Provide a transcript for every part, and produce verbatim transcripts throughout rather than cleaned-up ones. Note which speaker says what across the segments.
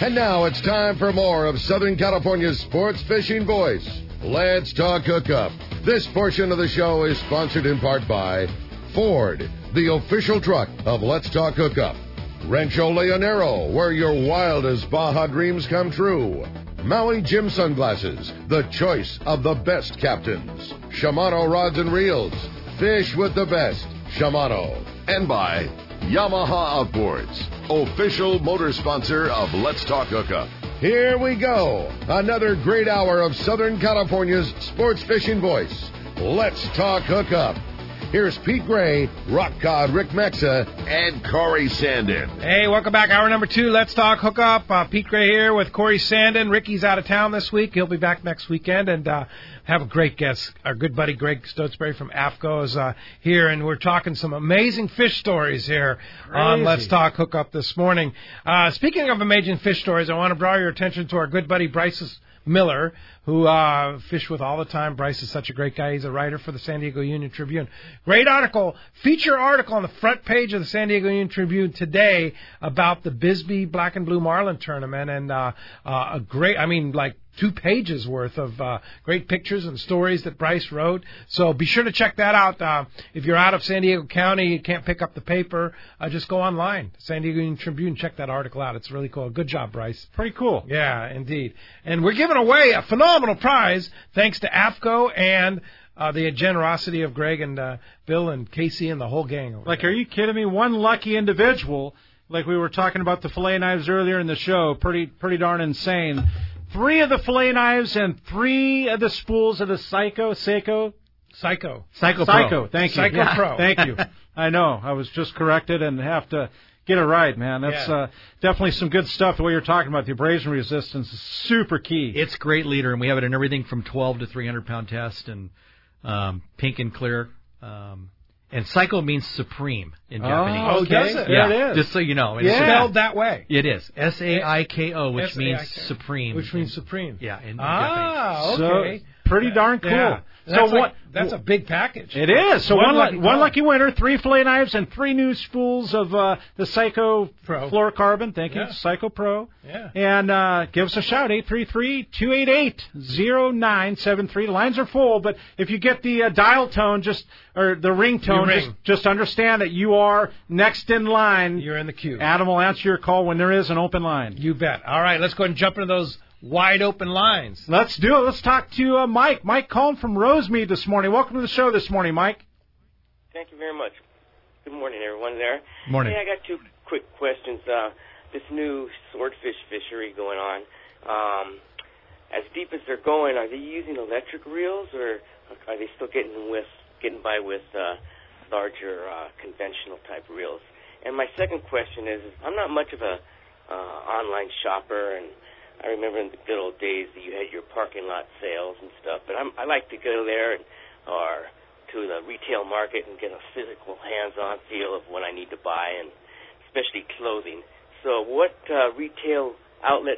Speaker 1: And now it's time for more of Southern California's sports fishing voice. Let's Talk Hookup. This portion of the show is sponsored in part by Ford, the official truck of Let's Talk Hookup. Rancho Leonero, where your wildest Baja dreams come true. Maui Jim Sunglasses, the choice of the best captains. Shimano Rods and Reels, fish with the best. Shimano. And by Yamaha Outboards, official motor sponsor of Let's Talk Hookup. Here we go. Another great hour of Southern California's sports fishing voice. Let's Talk Hookup. Here's Pete Gray, Rock Cod Rick Mexa, and Corey Sandin.
Speaker 2: Hey, welcome back. Hour number two, Let's Talk Hookup. Uh, Pete Gray here with Corey Sandin. Ricky's out of town this week. He'll be back next weekend. And uh, have a great guest. Our good buddy Greg Stotesbury from A F C O is uh, here, and we're talking some amazing fish stories here Crazy. on Let's Talk Hookup this morning. Uh, speaking of amazing fish stories, I want to draw your attention to our good buddy Bryce Miller, who uh, fish with all the time. Bryce is such a great guy. He's a writer for the San Diego Union Tribune. Great article, feature article on the front page of the San Diego Union Tribune today about the Bisbee Black and Blue Marlin Tournament, and uh, uh, a great, I mean, like two pages worth of uh, great pictures and stories that Bryce wrote. So be sure to check that out. Uh, if you're out of San Diego County, you can't pick up the paper, uh, just go online, San Diego Union Tribune, check that article out. It's really cool. Good job, Bryce.
Speaker 3: Pretty cool.
Speaker 2: Yeah, indeed. And we're giving away a phenomenal prize thanks to A F C O and uh, the generosity of Greg and uh, Bill and Casey and the whole gang. Over
Speaker 3: like,
Speaker 2: there.
Speaker 3: Are you kidding me? One lucky individual, like we were talking about the fillet knives earlier in the show, pretty pretty darn insane. Three of the fillet knives and three of the spools of the Psycho, Seiko?
Speaker 2: Psycho.
Speaker 3: Psycho, Psycho. Thank you.
Speaker 2: Psycho
Speaker 3: yeah.
Speaker 2: Pro.
Speaker 3: Thank you. I know. I was just corrected and have to get it right, man. That's
Speaker 2: yeah.
Speaker 3: uh, definitely some good stuff. The way you're talking about the abrasion resistance is super key.
Speaker 4: It's great leader, and we have it in everything from twelve to three hundred pound test, and um, pink and clear. Um, and Psycho means supreme in Japanese.
Speaker 2: Oh, okay. Does it?
Speaker 4: Yeah,
Speaker 3: there it is.
Speaker 4: Just so you know.
Speaker 2: It's
Speaker 4: yeah.
Speaker 2: spelled that way.
Speaker 4: It is. S A I K O, which
Speaker 2: S A I K O.
Speaker 4: means supreme.
Speaker 2: Which means supreme.
Speaker 4: Yeah, in, in
Speaker 2: ah,
Speaker 4: Japanese.
Speaker 2: okay.
Speaker 3: So, pretty darn cool.
Speaker 2: Yeah.
Speaker 3: So
Speaker 2: That's,
Speaker 3: what?
Speaker 2: like, that's a big package.
Speaker 3: It is. So
Speaker 2: one,
Speaker 3: one,
Speaker 2: lucky,
Speaker 3: one lucky winner, three fillet knives, and three new spools of uh, the Psycho
Speaker 2: Pro
Speaker 3: fluorocarbon. Thank you,
Speaker 2: yeah.
Speaker 3: Psycho Pro.
Speaker 2: Yeah.
Speaker 3: And uh, give us a shout, eight three three, two eight eight, zero nine seven three. The lines are full, but if you get the uh, dial tone, just or the ringtone,
Speaker 2: ring.
Speaker 3: just, just understand that you are next in line.
Speaker 2: You're in the queue.
Speaker 3: Adam will answer your call when there is an open line.
Speaker 2: You bet. All right, let's go ahead and jump into those wide open lines.
Speaker 3: Let's do it. Let's talk to uh, Mike. Mike calling from Rosemead this morning. Welcome to the show this morning, Mike.
Speaker 5: Thank you very much. Good morning, everyone there.
Speaker 4: Morning.
Speaker 5: Hey, I got two quick questions. Uh, this new swordfish fishery going on, um, as deep as they're going, are they using electric reels, or are they still getting with getting by with uh, larger uh, conventional type reels? And my second question is, I'm not much of a uh, online shopper, and I remember in the good old days that you had your parking lot sales and stuff, but I'm, I like to go there and, or to the retail market and get a physical hands-on feel of what I need to buy, and especially clothing. So what uh, retail outlets,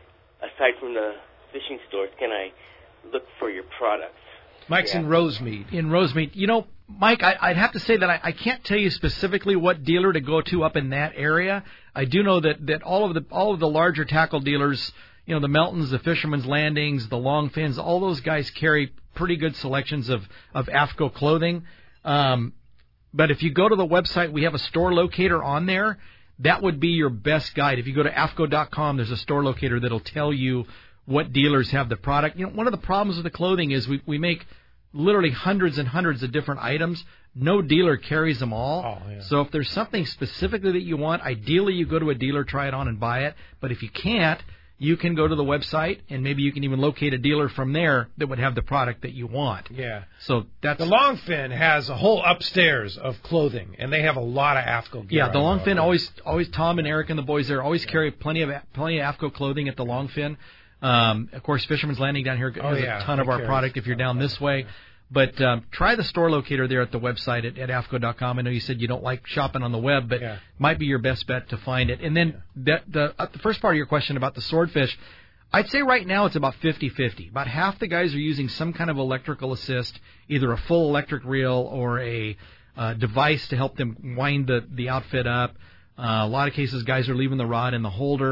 Speaker 5: aside from the fishing stores, can I look for your products?
Speaker 2: Mike's
Speaker 5: yeah.
Speaker 2: in Rosemead.
Speaker 4: In Rosemead. You know, Mike, I, I'd have to say that I, I can't tell you specifically what dealer to go to up in that area. I do know that, that all of the all of the larger tackle dealers, you know, the Meltons, the Fisherman's Landings, the Longfins, all those guys carry pretty good selections of, of A F C O clothing. Um, but if you go to the website, we have a store locator on there. That would be your best guide. If you go to A F C O dot com, there's a store locator that'll tell you what dealers have the product. You know, one of the problems with the clothing is we, we make literally hundreds and hundreds of different items. No dealer carries them all.
Speaker 2: Oh, yeah.
Speaker 4: So if there's something specifically that you want, ideally you go to a dealer, try it on, and buy it. But if you can't, you can go to the website, and maybe you can even locate a dealer from there that would have the product that you want.
Speaker 2: Yeah.
Speaker 4: So that's
Speaker 2: the Longfin has a whole upstairs of clothing, and they have a lot of A F C O gear.
Speaker 4: Yeah, the Longfin always, always always Tom and Eric and the boys there always yeah. carry plenty of plenty of A F C O clothing at the Longfin. Um, of course, Fisherman's Landing down here has
Speaker 2: oh, yeah.
Speaker 4: a ton of our
Speaker 2: carries.
Speaker 4: product if you're down this way. But um, try the store locator there at the website at, at A F C O dot com. I know you said you don't like shopping on the web, but
Speaker 2: yeah.
Speaker 4: might be your best bet to find it. And then yeah. the, the, uh, the first part of your question about the swordfish, I'd say right now it's about fifty-fifty. About half the guys are using some kind of electrical assist, either a full electric reel or a uh, device to help them wind the, the outfit up. Uh, a lot of cases, guys are leaving the rod in the holder.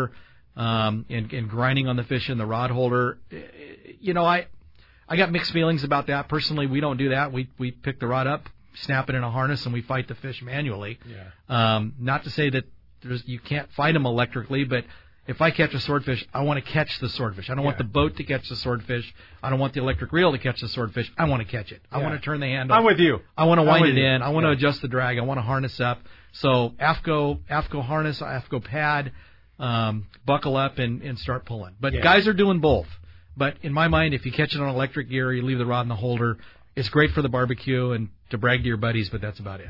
Speaker 4: um, and, and grinding on the fish in the rod holder. You know, I I got mixed feelings about that. Personally, we don't do that. We we pick the rod up, snap it in a harness, and we fight the fish manually. Yeah. Um, not to say that there's, you can't fight them electrically, but if I catch a swordfish, I want to catch the swordfish. I don't yeah. want the boat to catch the swordfish. I don't want the electric reel to catch the swordfish. I want to catch it. I yeah. want to turn the handle.
Speaker 3: I'm with you.
Speaker 4: I want to wind it
Speaker 3: you.
Speaker 4: in. I want
Speaker 3: yeah.
Speaker 4: to adjust the drag. I want to harness up. So AFCO, AFCO harness, AFCO pad, um, buckle up and, and start pulling. But yeah. guys are doing both. But in my mind, if you catch it on electric gear, you leave the rod in the holder. It's great for the barbecue and to brag to your buddies, but that's about it.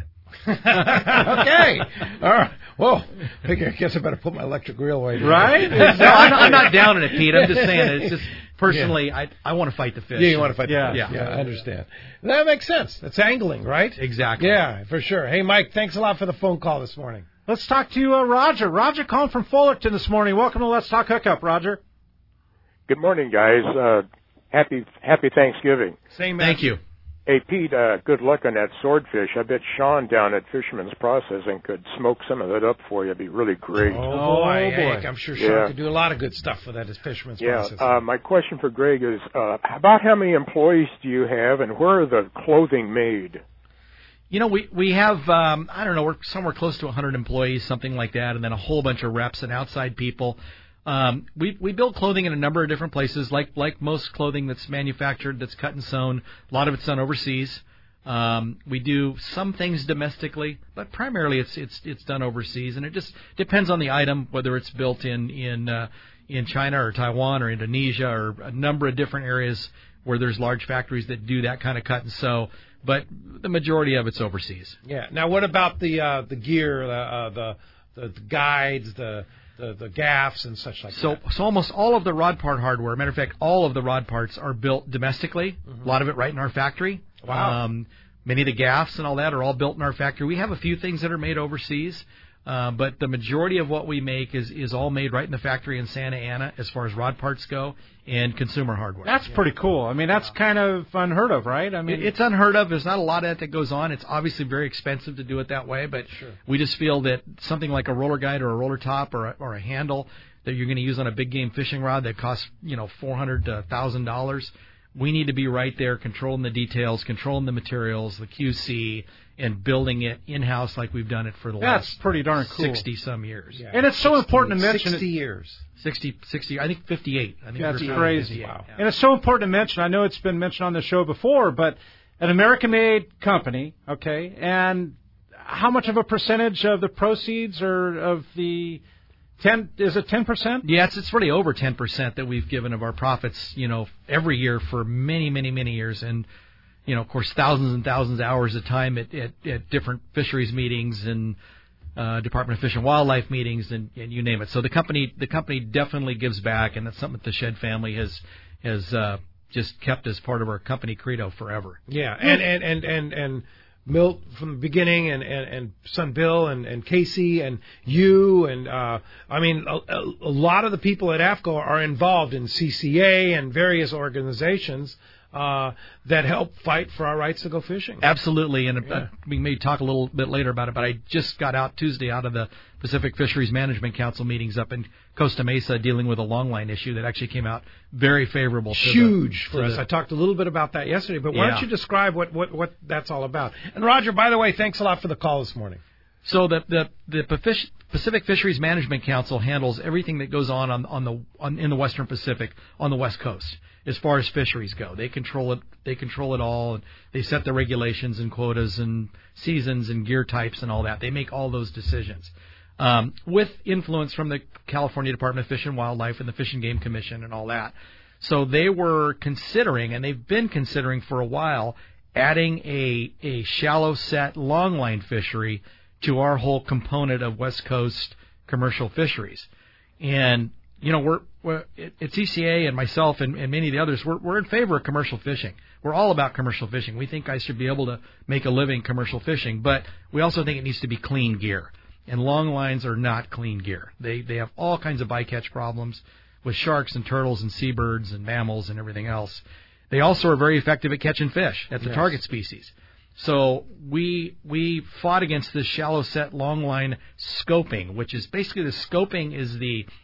Speaker 2: Okay. All right. Well, I guess I better put my electric reel away.
Speaker 3: Right?
Speaker 4: no, I'm, not, I'm not down on it, Pete. I'm just saying that it's just personally, yeah. I I want to fight the fish.
Speaker 2: Yeah, you want to fight
Speaker 3: yeah.
Speaker 2: the fish.
Speaker 4: Yeah.
Speaker 2: yeah, I understand. That makes sense. That's angling, right?
Speaker 4: Exactly.
Speaker 2: Yeah, for sure. Hey, Mike, thanks a lot for the phone call this morning.
Speaker 3: Let's talk to uh, Roger. Roger calling from Fullerton this morning. Welcome to Let's Talk Hookup, Roger.
Speaker 6: Good morning, guys. Uh, happy Happy Thanksgiving.
Speaker 2: Same.
Speaker 4: Thank you.
Speaker 6: Hey, Pete, uh, good luck on that swordfish. I bet Sean down at Fisherman's Processing could smoke some of that up for you. It'd be really great.
Speaker 2: Oh, boy.
Speaker 3: Oh, boy.
Speaker 2: Hank, I'm sure Sean
Speaker 6: yeah.
Speaker 2: could do a lot of good stuff for that as Fisherman's
Speaker 6: yeah,
Speaker 2: Processing.
Speaker 6: uh, my question for Greg is, uh, about how many employees do you have, and where are the clothing made?
Speaker 4: You know, we, we have, um, I don't know, we're somewhere close to one hundred employees, something like that, and then a whole bunch of reps and outside people. Um, we we build clothing in a number of different places, like like most clothing that's manufactured, that's cut and sewn. A lot of it's done overseas. Um, we do some things domestically, but primarily it's it's it's done overseas, and it just depends on the item, whether it's built in in uh, in China or Taiwan or Indonesia or a number of different areas where there's large factories that do that kind of cut and sew. But the majority of it's overseas.
Speaker 2: Yeah. Now, what about the uh, the gear, the, uh, the the the guides, the The, the gaffs and such like
Speaker 4: so,
Speaker 2: that.
Speaker 4: So almost all of the rod part hardware, matter of fact, all of the rod parts are built domestically, mm-hmm. a lot of it right in our factory.
Speaker 2: Wow.
Speaker 4: Um, many of the gaffs and all that are all built in our factory. We have a few things that are made overseas, uh, but the majority of what we make is, is all made right in the factory in Santa Ana as far as rod parts go and consumer hardware.
Speaker 3: That's yeah. pretty cool. I mean, that's yeah. kind of unheard of, right? I mean,
Speaker 4: it, it's unheard of. There's not a lot of that that goes on. It's obviously very expensive to do it that way, but
Speaker 2: sure.
Speaker 4: we just feel that something like a roller guide or a roller top or a, or a handle that you're going to use on a big game fishing rod that costs, you know, four hundred dollars to one thousand dollars, we need to be right there controlling the details, controlling the materials, the Q C, and building it in-house like we've done it for the
Speaker 3: That's
Speaker 4: last
Speaker 3: pretty darn cool.
Speaker 4: sixty-some years.
Speaker 3: Yeah. And it's so
Speaker 2: sixty,
Speaker 3: important to mention
Speaker 2: sixty
Speaker 3: it.
Speaker 2: years.
Speaker 4: sixty, sixty, I think fifty-eight. I think
Speaker 3: That's
Speaker 4: we're
Speaker 3: crazy.
Speaker 4: Wow.
Speaker 3: And it's so important to mention. I know it's been mentioned on the show before, but an American-made company, okay, and how much of a percentage of the proceeds or of the ten is it ten percent?
Speaker 4: Yeah, it's it's really over ten percent that we've given of our profits, you know, every year for many, many, many years, and you know, of course, thousands and thousands of hours of time at at, at different fisheries meetings and uh, Department of Fish and Wildlife meetings, and, and you name it. So the company the company definitely gives back, and that's something that the Shed family has has uh, just kept as part of our company credo forever.
Speaker 2: Yeah, and and and and. and Milt from the beginning, and, and, and son Bill, and, and Casey, and you, and uh, I mean, a, a lot of the people at AFCO are involved in C C A and various organizations uh, that help fight for our rights to go fishing.
Speaker 4: Absolutely, and
Speaker 2: yeah.
Speaker 4: uh, we may talk a little bit later about it, but I just got out Tuesday out of the Pacific Fisheries Management Council meetings up in Costa Mesa dealing with a longline issue that actually came out very favorable. To
Speaker 2: Huge
Speaker 4: the,
Speaker 2: for
Speaker 4: to
Speaker 2: us.
Speaker 4: The,
Speaker 2: I talked a little bit about that yesterday, but why
Speaker 4: yeah.
Speaker 2: don't you describe what, what, what that's all about? And Roger, by the way, thanks a lot for the call this morning.
Speaker 4: So the the, the Pacific Fisheries Management Council handles everything that goes on, on, on the on, in the Western Pacific on the West Coast as far as fisheries go. They control it. They control it all. And they set the regulations and quotas and seasons and gear types and all that. They make all those decisions. Um, with influence from the California Department of Fish and Wildlife and the Fish and Game Commission and all that. So they were considering, and they've been considering for a while, adding a, a shallow set longline fishery to our whole component of West Coast commercial fisheries. And, you know, we're, we're at C C A and myself and, and many of the others, we're, we're in favor of commercial fishing. We're all about commercial fishing. We think guys should be able to make a living commercial fishing, but we also think it needs to be clean gear. And long lines are not clean gear. They they have all kinds of bycatch problems with sharks and turtles and seabirds and mammals and everything else. They also are very effective at catching fish at the
Speaker 2: yes.
Speaker 4: target species. So we we fought against this shallow set long line scoping, which is basically the scoping is the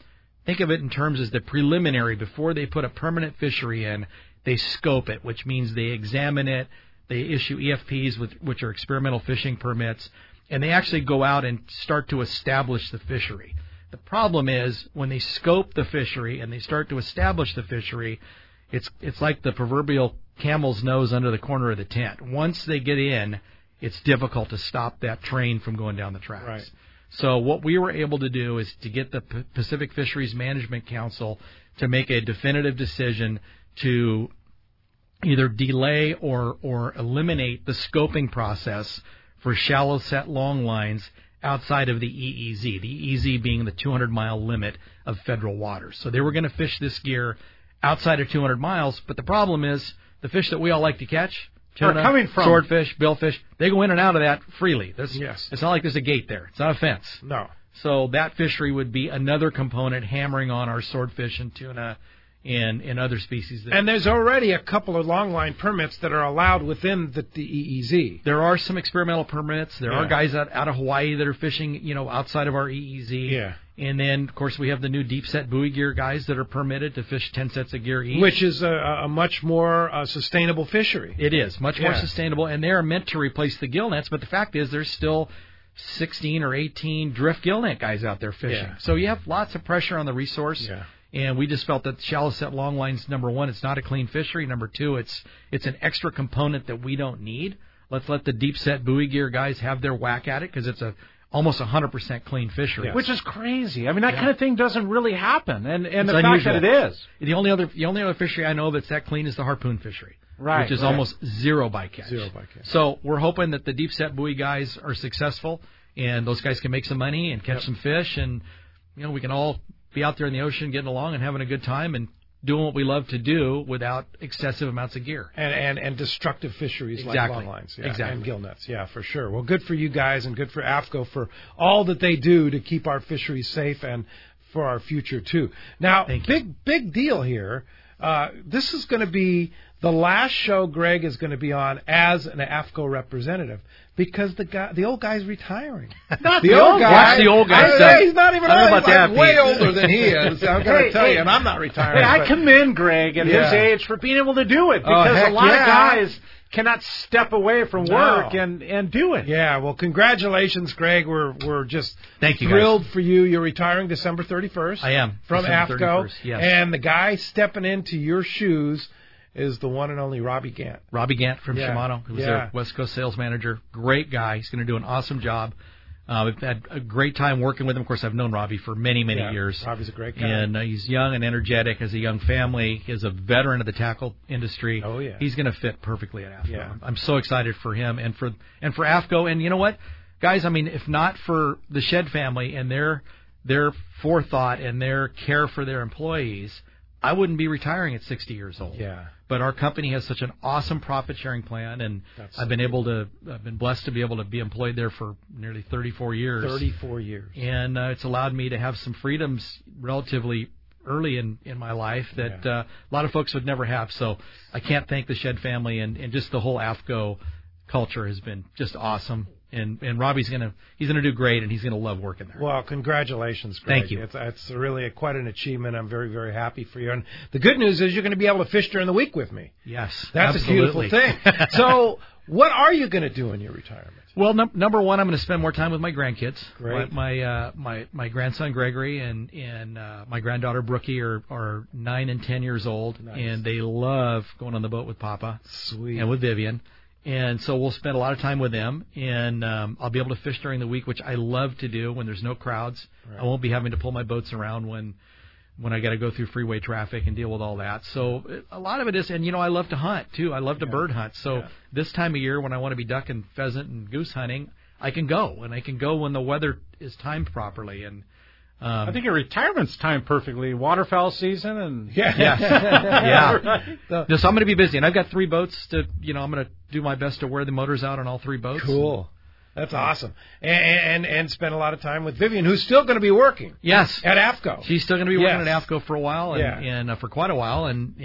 Speaker 4: think of it in terms as the preliminary. Before they put a permanent fishery in, they scope it, which means they examine it. They issue E F Ps, with, which are experimental fishing permits, and they actually go out and start to establish the fishery. The problem is when they scope the fishery and they start to establish the fishery, it's it's like the proverbial camel's nose under the corner of the tent. Once they get in, it's difficult to stop that train from going down the tracks.
Speaker 2: Right.
Speaker 4: So what we were able to do is to get the P- Pacific Fisheries Management Council to make a definitive decision to either delay or, or eliminate the scoping process for shallow set long lines outside of the E E Z, the E E Z being the two hundred mile limit of federal waters. So they were going to fish this gear outside of two hundred miles, but the problem is the fish that we all like to catch, tuna,
Speaker 3: are coming from
Speaker 4: swordfish, billfish, they go in and out of that freely. There's,
Speaker 2: yes.
Speaker 4: It's not like there's a gate there. It's not a fence.
Speaker 2: No.
Speaker 4: So that fishery would be another component hammering on our swordfish and tuna and, and other species. That
Speaker 2: And there's already a couple of longline permits that are allowed within the, the E E Z.
Speaker 4: There are some experimental permits. There
Speaker 2: Yeah.
Speaker 4: are guys out, out of Hawaii that are fishing, you know, outside of our E E Z.
Speaker 2: Yeah.
Speaker 4: And then, of course, we have the new deep set buoy gear guys that are permitted to fish ten sets of gear each.
Speaker 2: Which is a, a much more uh, sustainable fishery.
Speaker 4: It is much more
Speaker 2: Yeah.
Speaker 4: sustainable, and they are meant to replace the gill nets. But the fact is, there's still sixteen or eighteen drift gill net guys out there fishing.
Speaker 2: Yeah.
Speaker 4: So you have lots of pressure on the resource.
Speaker 2: Yeah.
Speaker 4: And we just felt that shallow set long lines, number one, it's not a clean fishery. Number two, it's it's an extra component that we don't need. Let's let the deep set buoy gear guys have their whack at it because it's a almost one hundred percent clean fishery.
Speaker 2: Yeah.
Speaker 3: Which is crazy. I mean, that
Speaker 4: Yeah.
Speaker 3: kind of thing doesn't really happen. And and
Speaker 4: It's
Speaker 3: the
Speaker 4: unusual.
Speaker 3: fact that it is.
Speaker 4: The only other the only other fishery I know that's that clean is the harpoon fishery,
Speaker 3: Right,
Speaker 4: which is
Speaker 3: right.
Speaker 4: almost zero bycatch.
Speaker 2: Zero bycatch.
Speaker 4: So we're hoping that the deep set buoy guys are successful, and those guys can make some money and catch
Speaker 2: Yep.
Speaker 4: some fish, and you know we can all be out there in the ocean getting along and having a good time and doing what we love to do without excessive amounts of gear.
Speaker 2: And, and, and destructive fisheries
Speaker 4: Exactly.
Speaker 2: like longlines. Yeah,
Speaker 4: Exactly.
Speaker 2: and gill nets. Yeah, for sure. Well, good for you guys and good for A F C O for all that they do to keep our fisheries safe and for our future, too. Now,
Speaker 4: Thank you.
Speaker 2: big, big deal here. Uh, this is going to be the last show Greg is going to be on as an A F C O representative because the guy, the old guy's retiring.
Speaker 3: Not
Speaker 2: The old guy.
Speaker 4: Watch the old guy
Speaker 2: I-
Speaker 4: stuff.
Speaker 2: He's not even
Speaker 4: I don't know
Speaker 2: old.
Speaker 4: about
Speaker 2: He's
Speaker 4: that,
Speaker 2: like way
Speaker 4: Pete.
Speaker 2: older than he is. I'm going to
Speaker 3: Hey,
Speaker 2: tell
Speaker 3: hey.
Speaker 2: you, and I'm not retiring.
Speaker 3: Hey, I
Speaker 2: but-
Speaker 3: commend Greg at
Speaker 2: Yeah.
Speaker 3: his age for being able to do it
Speaker 2: Oh,
Speaker 3: because
Speaker 2: heck
Speaker 3: a lot
Speaker 2: yeah.
Speaker 3: of guys cannot step away from
Speaker 2: No.
Speaker 3: work and, and do it.
Speaker 2: Yeah, well, congratulations, Greg. We're we're just
Speaker 4: Thank you,
Speaker 2: thrilled
Speaker 4: guys.
Speaker 2: for you. You're retiring December thirty-first.
Speaker 4: I am.
Speaker 2: From A F C O.
Speaker 4: December thirty-first, yes.
Speaker 2: And the guy stepping into your shoes is the one and only Robbie Gant.
Speaker 4: Robbie Gant from
Speaker 2: Yeah.
Speaker 4: Shimano, who was
Speaker 2: Yeah.
Speaker 4: their West Coast sales manager. Great guy. He's going to do an awesome job. Uh, we've had a great time working with him. Of course, I've known Robbie for many, many
Speaker 2: Yeah,
Speaker 4: years.
Speaker 2: Robbie's a great guy.
Speaker 4: And uh, he's young and energetic, has a young family. He's a veteran of the tackle industry.
Speaker 2: Oh, yeah.
Speaker 4: He's going to fit perfectly at A F C O.
Speaker 2: Yeah.
Speaker 4: I'm so excited for him and for and for A F C O. And you know what, guys? I mean, if not for the Shed family and their their forethought and their care for their employees, I wouldn't be retiring at sixty years old.
Speaker 2: Yeah.
Speaker 4: But our company has such an awesome profit sharing plan, and
Speaker 2: That's
Speaker 4: I've been able to, I've been blessed to be able to be employed there for nearly thirty-four years.
Speaker 2: thirty-four years.
Speaker 4: And uh, it's allowed me to have some freedoms relatively early in, in my life that
Speaker 2: Yeah.
Speaker 4: uh, a lot of folks would never have. So I can't thank the Shed family, and, and just the whole A F C O culture has been just awesome. And and Robbie's gonna he's gonna do great, and he's gonna love working there.
Speaker 2: Well, congratulations, Greg.
Speaker 4: Thank you.
Speaker 2: It's, it's really a, quite an achievement. I'm very, very happy for you. And the good news is you're going to be able to fish during the week with me.
Speaker 4: Yes,
Speaker 2: That's
Speaker 4: absolutely.
Speaker 2: a beautiful thing. So what are you going to do in your retirement?
Speaker 4: Well, num- number one, I'm going to spend more time with my grandkids.
Speaker 2: Great.
Speaker 4: My my, uh, my my grandson Gregory and and uh, my granddaughter Brookie are are nine and ten years old,
Speaker 2: Nice.
Speaker 4: and they love going on the boat with Papa
Speaker 2: Sweet.
Speaker 4: and with Vivian. And so we'll spend a lot of time with them, and um, I'll be able to fish during the week, which I love to do when there's no crowds.
Speaker 2: Right.
Speaker 4: I won't be having to pull my boats around when when I got to go through freeway traffic and deal with all that. So it- a lot of it is, and you know, I love to hunt too. I love to
Speaker 2: Yeah.
Speaker 4: bird hunt. So
Speaker 2: Yeah.
Speaker 4: this time of year when I want to be duck and pheasant and goose hunting, I can go, and I can go when the weather is timed properly. And um,
Speaker 3: I think your retirement's timed perfectly. Waterfowl season and
Speaker 2: Yeah.
Speaker 4: Yes. Yeah.
Speaker 3: Right.
Speaker 2: The-
Speaker 4: no, so I'm going to be busy, and I've got three boats to, you know, I'm going to do my best to wear the motors out on all three boats.
Speaker 2: Cool. That's awesome. And, and and spend a lot of time with Vivian, who's still going to be working
Speaker 4: Yes.
Speaker 2: at A F C O.
Speaker 4: She's still going to be working
Speaker 2: Yes.
Speaker 4: at A F C O for a while, and,
Speaker 2: Yeah.
Speaker 4: and uh, for quite a while, and and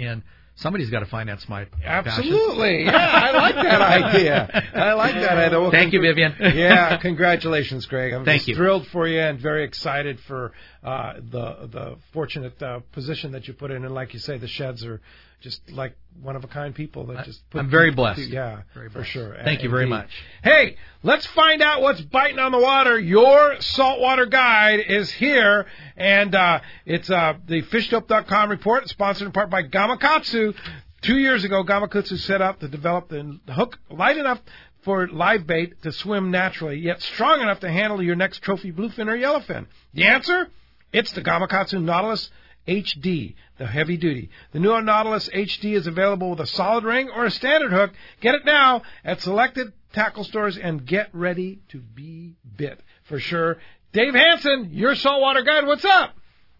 Speaker 4: somebody's got to finance my
Speaker 2: Absolutely. Yeah, I like that idea. I like that idea. Well,
Speaker 4: Thank you, Vivian.
Speaker 2: Yeah, congratulations, Greg. I'm
Speaker 4: Thank
Speaker 2: just
Speaker 4: you.
Speaker 2: thrilled for you and very excited for uh, the the fortunate uh, position that you put in. And like you say, the Sheds are just like one-of-a-kind people that just put...
Speaker 4: I'm very blessed.
Speaker 2: Yeah,
Speaker 4: very
Speaker 2: for
Speaker 4: blessed.
Speaker 2: sure.
Speaker 4: Thank you very
Speaker 2: Indeed.
Speaker 4: much.
Speaker 2: Hey, let's find out what's biting on the water. Your saltwater guide is here, and uh, it's uh, the fish dope dot com report, sponsored in part by Gamakatsu. Two years ago, Gamakatsu set out to develop the hook light enough for live bait to swim naturally, yet strong enough to handle your next trophy bluefin or yellowfin. The answer? It's the Gamakatsu Nautilus H D, the heavy duty. The new Nautilus H D is available with a solid ring or a standard hook. Get it now at selected tackle stores and get ready to be bit for sure. Dave Hansen, your saltwater guide, what's up?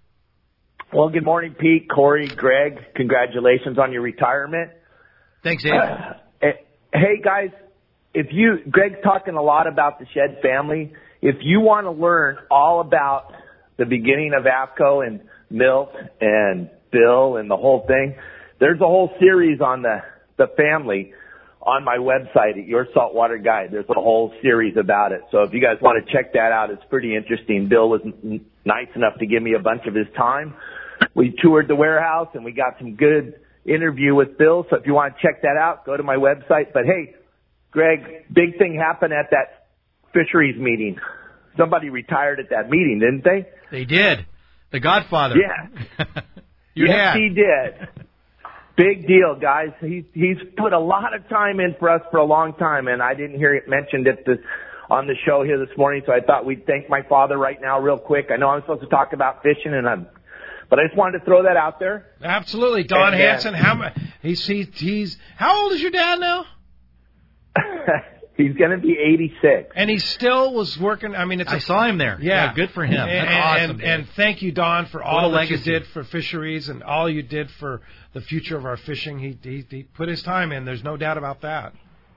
Speaker 7: Well, good morning, Pete, Corey, Greg. Congratulations on your retirement.
Speaker 4: Thanks, Dave.
Speaker 7: Uh, hey, guys, if you, Greg's talking a lot about the Shed family. If you want to learn all about the beginning of AFCO and Milt and Bill and the whole thing, there's a whole series on the, the family on my website at Your Saltwater Guide. There's a whole series about it. So if you guys want to check that out, it's pretty interesting. Bill was n- nice enough to give me a bunch of his time. We toured the warehouse and we got some good interview with Bill. So if you want to check that out, go to my website. But hey, Greg, big thing happened at that fisheries meeting. Somebody retired at that meeting, didn't they?
Speaker 4: They did. The Godfather.
Speaker 7: Yeah.
Speaker 4: you
Speaker 7: yes,
Speaker 4: had.
Speaker 7: he did. Big deal, guys. He's he's put a lot of time in for us for a long time, and I didn't hear it mentioned at the on the show here this morning, so I thought we'd thank my father right now real quick. I know I'm supposed to talk about fishing, and I'm, but I just wanted to throw that out there.
Speaker 2: Absolutely, Don
Speaker 7: and, uh,
Speaker 2: Hansen. How mu- he's, he's he's how old is your dad now?
Speaker 7: He's going to be eighty-six.
Speaker 2: And he still was working. I mean, it's
Speaker 4: I
Speaker 2: a,
Speaker 4: saw him there.
Speaker 2: Yeah.
Speaker 4: Yeah, good for him.
Speaker 2: And,
Speaker 4: That's
Speaker 2: and,
Speaker 4: awesome.
Speaker 2: And,
Speaker 4: Dave.
Speaker 2: and thank you, Don, for
Speaker 4: What
Speaker 2: all
Speaker 4: a
Speaker 2: that you
Speaker 4: legacy.
Speaker 2: did for fisheries and all you did for the future of our fishing. He, he he put his time in. There's no doubt about that.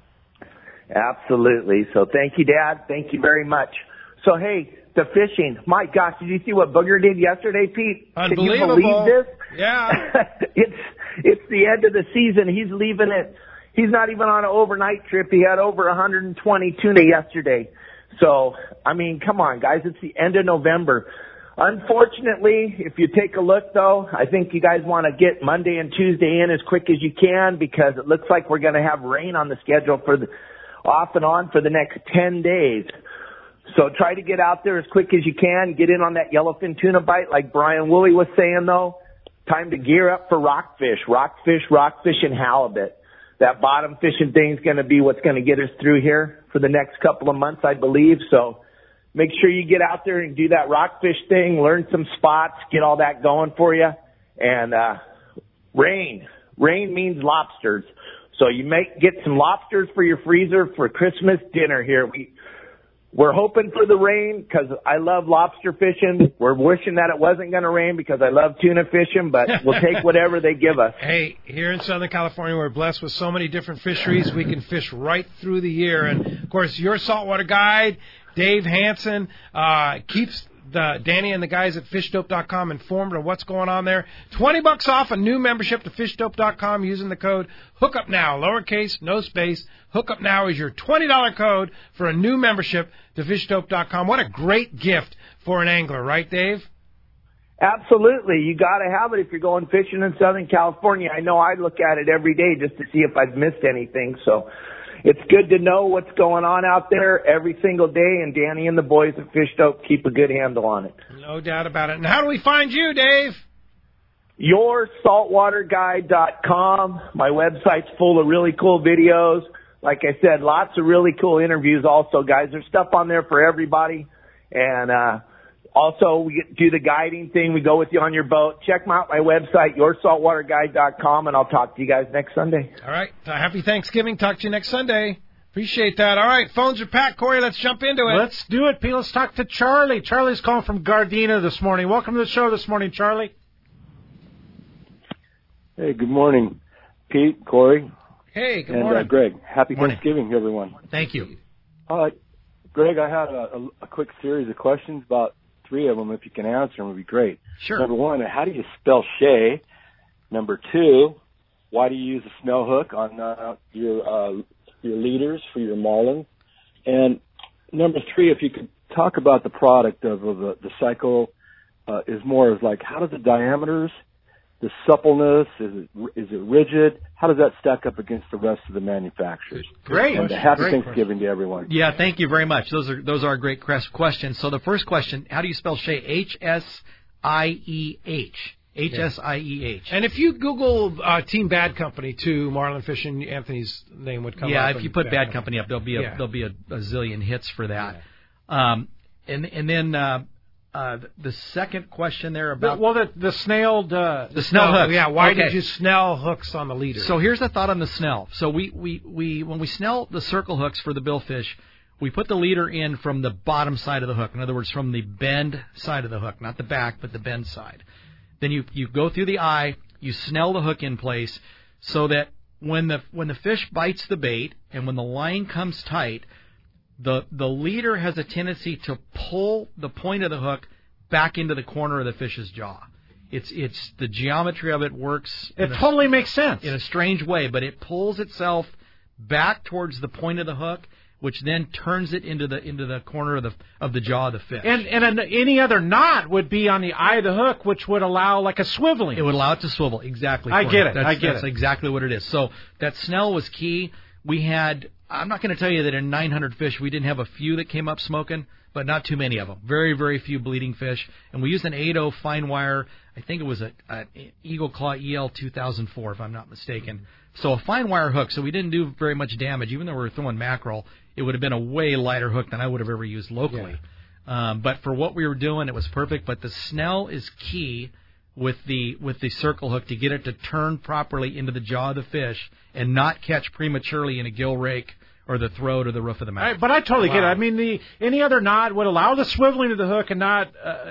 Speaker 7: Absolutely. So thank you, Dad. Thank you very much. So, hey, the fishing. My gosh, did you see what Booger did yesterday, Pete?
Speaker 2: Unbelievable.
Speaker 7: Can you believe this?
Speaker 2: Yeah.
Speaker 7: it's it's the end of the season. He's leaving it. He's not even on an overnight trip. He had over one hundred twenty tuna yesterday. So, I mean, come on, guys. It's the end of November. Unfortunately, if you take a look, though, I think you guys want to get Monday and Tuesday in as quick as you can because it looks like we're going to have rain on the schedule for the, off and on for the next ten days. So try to get out there as quick as you can. Get in on that yellowfin tuna bite like Brian Woolley was saying, though. Time to gear up for rockfish, rockfish, rockfish, and halibut. That bottom fishing thing's going to be what's going to get us through here for the next couple of months, I believe. So make sure you get out there and do that rockfish thing, learn some spots, get all that going for you. And uh rain. Rain means lobsters. So you make get some lobsters for your freezer for Christmas dinner here. We We're hoping for the rain because I love lobster fishing. We're wishing that it wasn't going to rain because I love tuna fishing, but we'll take whatever they give us.
Speaker 2: Hey, here in Southern California, we're blessed with so many different fisheries. We can fish right through the year. And, of course, your saltwater guide, Dave Hansen, uh, keeps the Danny and the guys at fish dope dot com informed of what's going on there. twenty bucks off a new membership to fish dope dot com using the code HOOKUPNOW, lowercase, no space. HOOKUPNOW is your twenty dollars code for a new membership to fish dope dot com. What a great gift for an angler, right, Dave?
Speaker 7: Absolutely. You got to have it if you're going fishing in Southern California. I know I look at it every day just to see if I've missed anything. So it's good to know what's going on out there every single day, and Danny and the boys at Fish Dope keep a good handle on it.
Speaker 2: No doubt about it. And how do we find you, Dave?
Speaker 7: your saltwater guide dot com. My website's full of really cool videos. Like I said, lots of really cool interviews also, guys. There's stuff on there for everybody. And uh also, we do the guiding thing. We go with you on your boat. Check out my website, your saltwater guide dot com, and I'll talk to you guys next Sunday.
Speaker 2: All right. Uh, happy Thanksgiving. Talk to you next Sunday. Appreciate that. All right. Phones are packed. Corey, let's jump into it.
Speaker 3: Let's do it, Pete. Let's talk to Charlie. Charlie's calling from Gardena this morning. Welcome to the show this morning, Charlie.
Speaker 8: Hey, good morning, Pete, Corey,
Speaker 2: Hey, good
Speaker 8: and
Speaker 2: morning.
Speaker 8: uh, Greg. Happy
Speaker 4: Morning.
Speaker 8: Thanksgiving, everyone.
Speaker 4: Thank you.
Speaker 8: Uh, Greg, I had a, a, a quick series of questions, about three of them. If you can answer them, would be great.
Speaker 4: Sure.
Speaker 8: Number one, how do you spell Shay? Number two, why do you use a snell hook on uh, your uh, your leaders for your marlin? And number three, if you could talk about the product of, of the, the Cycle, uh, is more as like, how does the diameters, the suppleness, is it is it rigid? How does that stack up against the rest of the manufacturers?
Speaker 3: Great.
Speaker 8: And happy
Speaker 3: Great
Speaker 8: Thanksgiving to everyone.
Speaker 4: Yeah, thank you very much. Those are those are great questions. So the first question, how do you spell Shea? H S I E H. H S I E H.
Speaker 2: And if you Google uh, Team Bad Company, too, Marlin Fishing, Anthony's name would come
Speaker 4: yeah,
Speaker 2: up.
Speaker 4: Yeah, if you put Bad Company up, there'll be a
Speaker 2: yeah.
Speaker 4: there'll be a, a zillion hits for that. Yeah. Um, and and then uh, uh, the second question there about
Speaker 3: the, well, the the snailed uh,
Speaker 4: the snell hooks.
Speaker 2: Yeah, why
Speaker 4: okay.
Speaker 2: did you snell hooks on the leader?
Speaker 4: So here's the thought on the snell. So we we, we when we snell the circle hooks for the billfish, we put the leader in from the bottom side of the hook. In other words, from the bend side of the hook, not the back, but the bend side. Then you, you go through the eye, you snell the hook in place so that when the when the fish bites the bait and when the line comes tight, the the leader has a tendency to pull the point of the hook back into the corner of the fish's jaw. It's it's the geometry of it works.
Speaker 3: It totally makes sense.
Speaker 4: In a strange way, but it pulls itself back towards the point of the hook, which then turns it into the into the corner of the of the jaw of the fish.
Speaker 3: And and an, any other knot would be on the eye of the hook, which would allow like a swiveling.
Speaker 4: It would allow it to swivel, exactly.
Speaker 3: I get it.
Speaker 4: That's,
Speaker 3: I get
Speaker 4: that's
Speaker 3: it.
Speaker 4: exactly what it is. So that snell was key. We had, I'm not going to tell you that in nine hundred fish we didn't have a few that came up smoking, but not too many of them. Very, very few bleeding fish. And we used an eight oh fine wire. I think it was a, a Eagle Claw E L two thousand four, if I'm not mistaken. So a fine wire hook, so we didn't do very much damage. Even though we were throwing mackerel, it would have been a way lighter hook than I would have ever used locally. Yeah. Um, but for what we were doing, it was perfect. But the snell is key with the with the circle hook to get it to turn properly into the jaw of the fish and not catch prematurely in a gill rake or the throat or the roof of the mouth.
Speaker 3: I, but I totally
Speaker 4: wow.
Speaker 3: get it. I mean, the any other knot would allow the swiveling of the hook and not... Uh,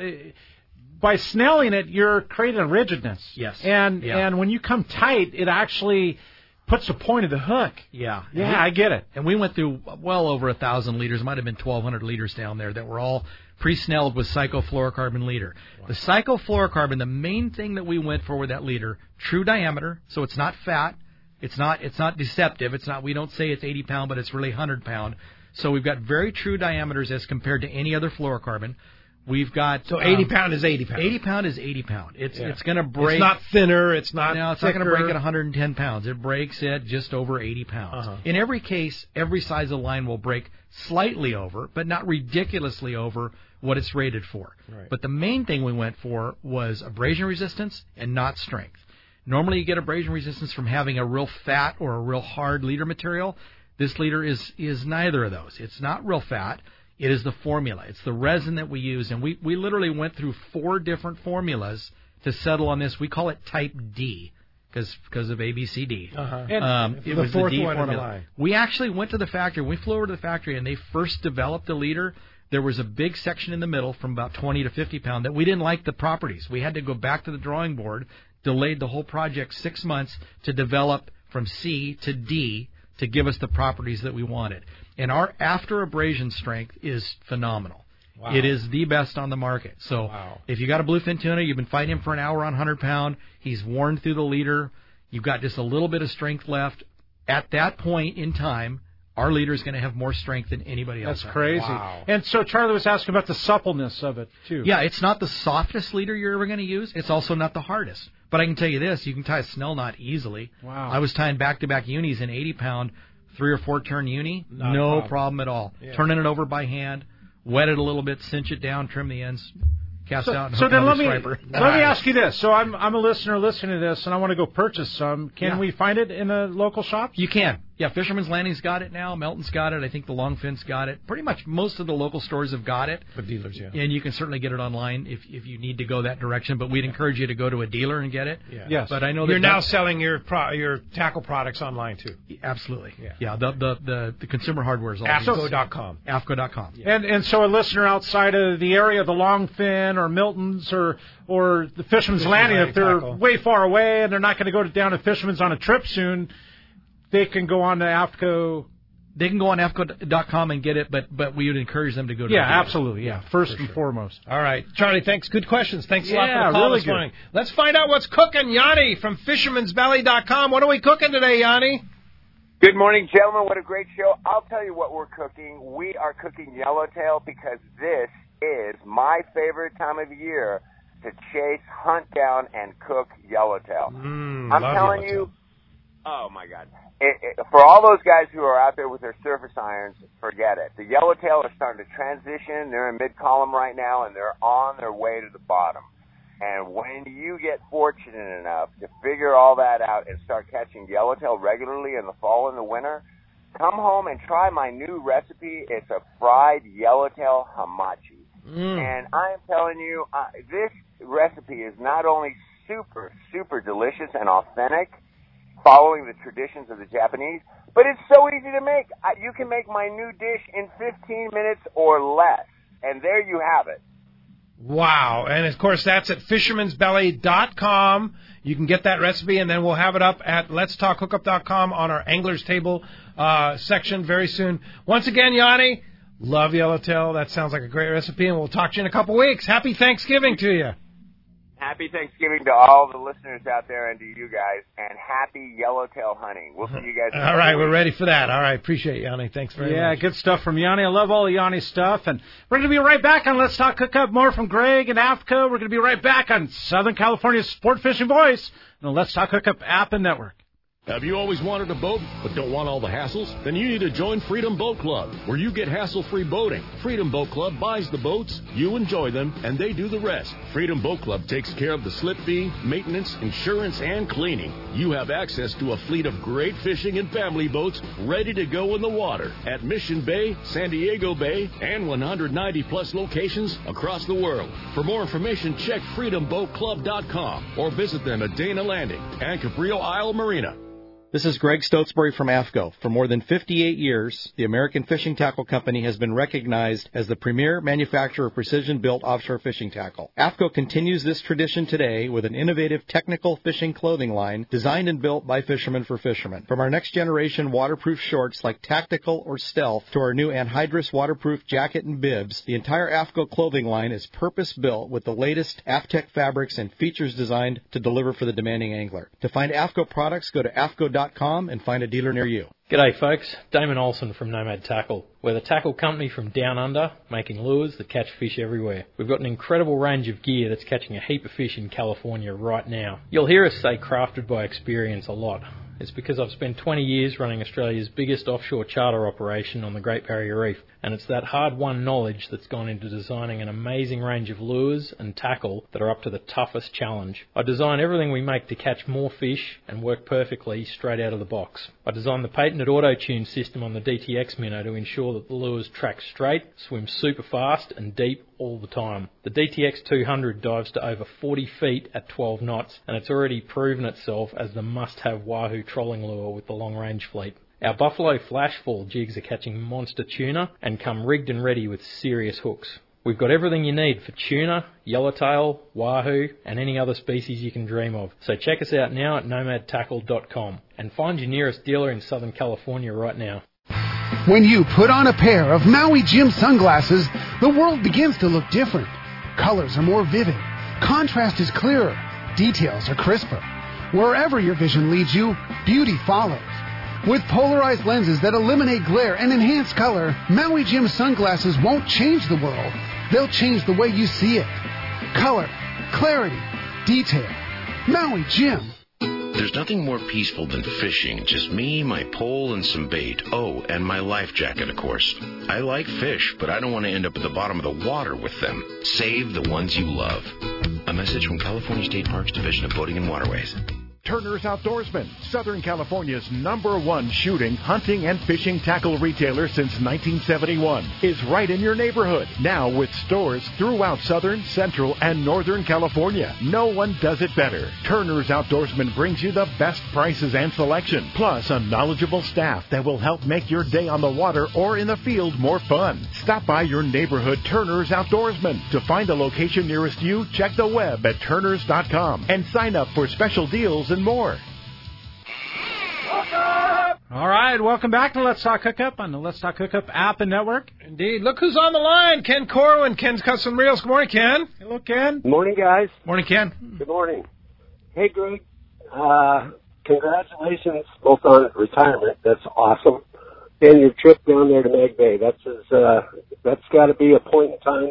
Speaker 3: by snelling it, you're creating a rigidness.
Speaker 4: Yes.
Speaker 3: And
Speaker 4: yeah.
Speaker 3: and when you come tight, it actually puts the point of the hook.
Speaker 4: Yeah.
Speaker 3: Yeah,
Speaker 4: we,
Speaker 3: I get it.
Speaker 4: And we went through well over a thousand liters. It might have been twelve hundred liters down there that were all pre-snelled with cyclofluorocarbon leader. Wow. The cyclofluorocarbon, the main thing that we went for with that leader, true diameter, so it's not fat, it's not it's not deceptive. It's not. We don't say it's eighty pound, but it's really one hundred pound. So we've got very true diameters as compared to any other fluorocarbon. We've got
Speaker 2: so eighty
Speaker 4: um,
Speaker 2: pound is eighty pound.
Speaker 4: Eighty pound is eighty pound. It's
Speaker 2: yeah.
Speaker 4: it's going to break.
Speaker 2: It's not thinner. It's not.
Speaker 4: No, it's
Speaker 2: thicker.
Speaker 4: not going to break at one hundred ten pounds. It breaks at just over eighty pounds.
Speaker 2: Uh-huh.
Speaker 4: In every case, every size of line will break slightly over, but not ridiculously over what it's rated for.
Speaker 2: Right.
Speaker 4: But the main thing we went for was abrasion resistance and not strength. Normally, you get abrasion resistance from having a real fat or a real hard leader material. This leader is is neither of those. It's not real fat. It is the formula. It's the resin that we use, and we, we literally went through four different formulas to settle on this. We call it Type D because because of A B C D.
Speaker 2: Uh-huh.
Speaker 4: Um, it
Speaker 2: the
Speaker 4: was
Speaker 2: fourth
Speaker 4: the D
Speaker 2: one
Speaker 4: formula.
Speaker 2: in the line.
Speaker 4: We actually went to the factory. We flew over to the factory, and they first developed the leader. There was a big section in the middle from about twenty to fifty pound that we didn't like the properties. We had to go back to the drawing board, delayed the whole project six months to develop from C to D to give us the properties that we wanted. And our after abrasion strength is phenomenal. Wow. It is the best on the market. So
Speaker 2: wow.
Speaker 4: if you got a bluefin tuna, you've been fighting him for an hour on one hundred pound, he's worn through the leader, you've got just a little bit of strength left. At that point in time, our leader is going to have more strength than anybody else.
Speaker 3: That's crazy.
Speaker 2: Wow.
Speaker 3: And so Charlie was asking about the suppleness of it, too.
Speaker 4: Yeah, it's not the softest leader you're ever going to use. It's also not the hardest. But I can tell you this, you can tie a snell knot easily.
Speaker 3: Wow.
Speaker 4: I was tying back-to-back unis in eighty pound, three or four turn uni,
Speaker 2: Not
Speaker 4: no
Speaker 2: problem.
Speaker 4: problem at all.
Speaker 2: Yeah.
Speaker 4: Turning it over by hand, wet it a little bit, cinch it down, trim the ends, cast
Speaker 3: So,
Speaker 4: out, and
Speaker 3: so
Speaker 4: hook
Speaker 3: then let
Speaker 4: another
Speaker 3: me
Speaker 4: striper.
Speaker 3: let me ask you this. So I'm I'm a listener listening to this, and I want to go purchase some. Can
Speaker 4: Yeah.
Speaker 3: we find it in a local shop?
Speaker 4: You can. Yeah, Fisherman's Landing's got it now. Melton's got it. I think the Longfin's got it. Pretty much most of the local stores have got it.
Speaker 2: The dealers, yeah.
Speaker 4: And you can certainly get it online if if you need to go that direction. But we'd encourage you to go to a dealer and get it.
Speaker 2: Yeah.
Speaker 3: Yes.
Speaker 4: But I know that
Speaker 2: You're now
Speaker 4: that's-
Speaker 2: selling your pro, your tackle products online too.
Speaker 4: Absolutely.
Speaker 2: Yeah.
Speaker 4: Yeah. The the the, the consumer hardware is all
Speaker 2: Afco dot com.
Speaker 4: Afco dot com.
Speaker 2: Yeah.
Speaker 3: And and so a listener outside of the area, the Longfin or Milton's or or the Fisherman's
Speaker 2: Fisherman's
Speaker 3: Landing, if they're
Speaker 2: Tackle.
Speaker 3: way far away and they're not going to go to, down to Fisherman's on a trip soon, they can go on to Afco
Speaker 4: They can go on A F C O dot com and get it, but but we would encourage them to go to
Speaker 3: Yeah,
Speaker 4: the dealer.
Speaker 3: absolutely. Yeah, first
Speaker 4: For
Speaker 3: and
Speaker 4: sure.
Speaker 3: foremost.
Speaker 2: All right, Charlie, thanks. Good questions. Thanks a lot
Speaker 3: Yeah,
Speaker 2: for the call
Speaker 3: really
Speaker 2: this
Speaker 3: good.
Speaker 2: morning. Let's find out what's cooking. Yanni from fishermans belly dot com. What are we cooking today, Yanni?
Speaker 9: Good morning, gentlemen. What a great show. I'll tell you what we're cooking. We are cooking yellowtail because this is my favorite time of year to chase, hunt down, and cook yellowtail.
Speaker 2: Mm,
Speaker 9: I'm
Speaker 2: love
Speaker 9: telling
Speaker 2: yellowtail.
Speaker 9: you, oh, my God. It, it, for all those guys who are out there with their surface irons, forget it. The yellowtail are starting to transition. They're in mid-column right now, and they're on their way to the bottom. And when you get fortunate enough to figure all that out and start catching yellowtail regularly in the fall and the winter, come home and try my new recipe. It's a fried yellowtail hamachi.
Speaker 2: Mm.
Speaker 9: And I am telling you, uh, this recipe is not only super, super delicious and authentic, following the traditions of the Japanese, but it's so easy to make. I, you can make my new dish in fifteen minutes or less. And there you have it.
Speaker 2: Wow. And, of course, that's at fishermans belly dot com. You can get that recipe, and then we'll have it up at lets talk hookup dot com on our Anglers Table uh, section very soon. Once again, Yanni, love yellowtail. That sounds like a great recipe, and we'll talk to you in a couple weeks. Happy Thanksgiving to you.
Speaker 9: Happy Thanksgiving to all the listeners out there and to you guys, and happy yellowtail hunting. We'll see you guys. in a
Speaker 2: All
Speaker 9: couple
Speaker 2: right, we're
Speaker 9: weeks.
Speaker 2: ready for that. All right, appreciate it, Yanni. Thanks very
Speaker 3: Yeah,
Speaker 2: much.
Speaker 3: good stuff from Yanni. I love all of Yanni's stuff. And we're going to be right back on Let's Talk Hookup. More from Greg and A F C O. We're going to be right back on Southern California's Sport Fishing Voice and the Let's Talk Hookup app and network.
Speaker 10: Have you always wanted a boat but don't want all the hassles? Then you need to join Freedom Boat Club, where you get hassle-free boating. Freedom Boat Club buys the boats, you enjoy them, and they do the rest. Freedom Boat Club takes care of the slip fee, maintenance, insurance, and cleaning. You have access to a fleet of great fishing and family boats ready to go in the water at Mission Bay, San Diego Bay, and one hundred ninety plus locations across the world. For more information, check freedom boat club dot com or visit them at Dana Landing and Cabrillo Isle Marina.
Speaker 11: This is Greg Stotesbury from A F C O. For more than fifty-eight years, the American Fishing Tackle Company has been recognized as the premier manufacturer of precision-built offshore fishing tackle. A F C O continues this tradition today with an innovative technical fishing clothing line designed and built by fishermen for fishermen. From our next-generation waterproof shorts like Tactical or Stealth to our new anhydrous waterproof jacket and bibs, the entire A F C O clothing line is purpose-built with the latest AFTEC fabrics and features designed to deliver for the demanding angler. To find A F C O products, go to A F C O dot com and find a dealer near you.
Speaker 12: G'day folks, Damon Olson from Nomad Tackle. We're the tackle company from down under, making lures that catch fish everywhere. We've got an incredible range of gear that's catching a heap of fish in California right now. You'll hear us say crafted by experience a lot. It's because I've spent twenty years running Australia's biggest offshore charter operation on the Great Barrier Reef, and it's that hard-won knowledge that's gone into designing an amazing range of lures and tackle that are up to the toughest challenge. I design everything we make to catch more fish and work perfectly straight out of the box. I designed the patented auto-tune system on the D T X Minnow to ensure that the lures track straight, swim super fast and deep all the time. The D T X two hundred dives to over forty feet at twelve knots, and it's already proven itself as the must-have wahoo trolling lure with the long-range fleet. Our Buffalo Flashfall jigs are catching monster tuna and come rigged and ready with serious hooks. We've got everything you need for tuna, yellowtail, wahoo, and any other species you can dream of. So check us out now at nomad tackle dot com and find your nearest dealer in Southern California right now.
Speaker 13: When you put on a pair of Maui Jim sunglasses, the world begins to look different. Colors are more vivid. Contrast is clearer. Details are crisper. Wherever your vision leads you, beauty follows. With polarized lenses that eliminate glare and enhance color, Maui Jim sunglasses won't change the world. They'll change the way you see it. Color, clarity, detail. Maui Jim.
Speaker 14: There's nothing more peaceful than fishing. Just me, my pole, and some bait. Oh, and my life jacket, of course. I like fish, but I don't want to end up at the bottom of the water with them. Save the ones you love. A message from California State Parks Division of Boating and Waterways.
Speaker 15: Turner's Outdoorsman, Southern California's number one shooting, hunting, and fishing tackle retailer since nineteen seventy-one, is right in your neighborhood. Now with stores throughout Southern, Central, and Northern California. No one does it better. Turner's Outdoorsman brings you the best prices and selection, plus a knowledgeable staff that will help make your day on the water or in the field more fun. Stop by your neighborhood Turner's Outdoorsman. To find a location nearest you, check the web at turners dot com and sign up for special deals and more.
Speaker 3: All right, welcome back to Let's Talk Hookup on the Let's Talk Hookup app and network.
Speaker 2: Indeed. Look who's on the line. Ken Corwin, Ken's Custom Reels. Good morning, Ken.
Speaker 3: Hello, Ken.
Speaker 16: Good morning, guys.
Speaker 2: Morning, Ken.
Speaker 16: Good morning. Hey, Greg. Uh, congratulations both on retirement. That's awesome. And your trip down there to Mag Bay. That's uh, that's got to be a point in time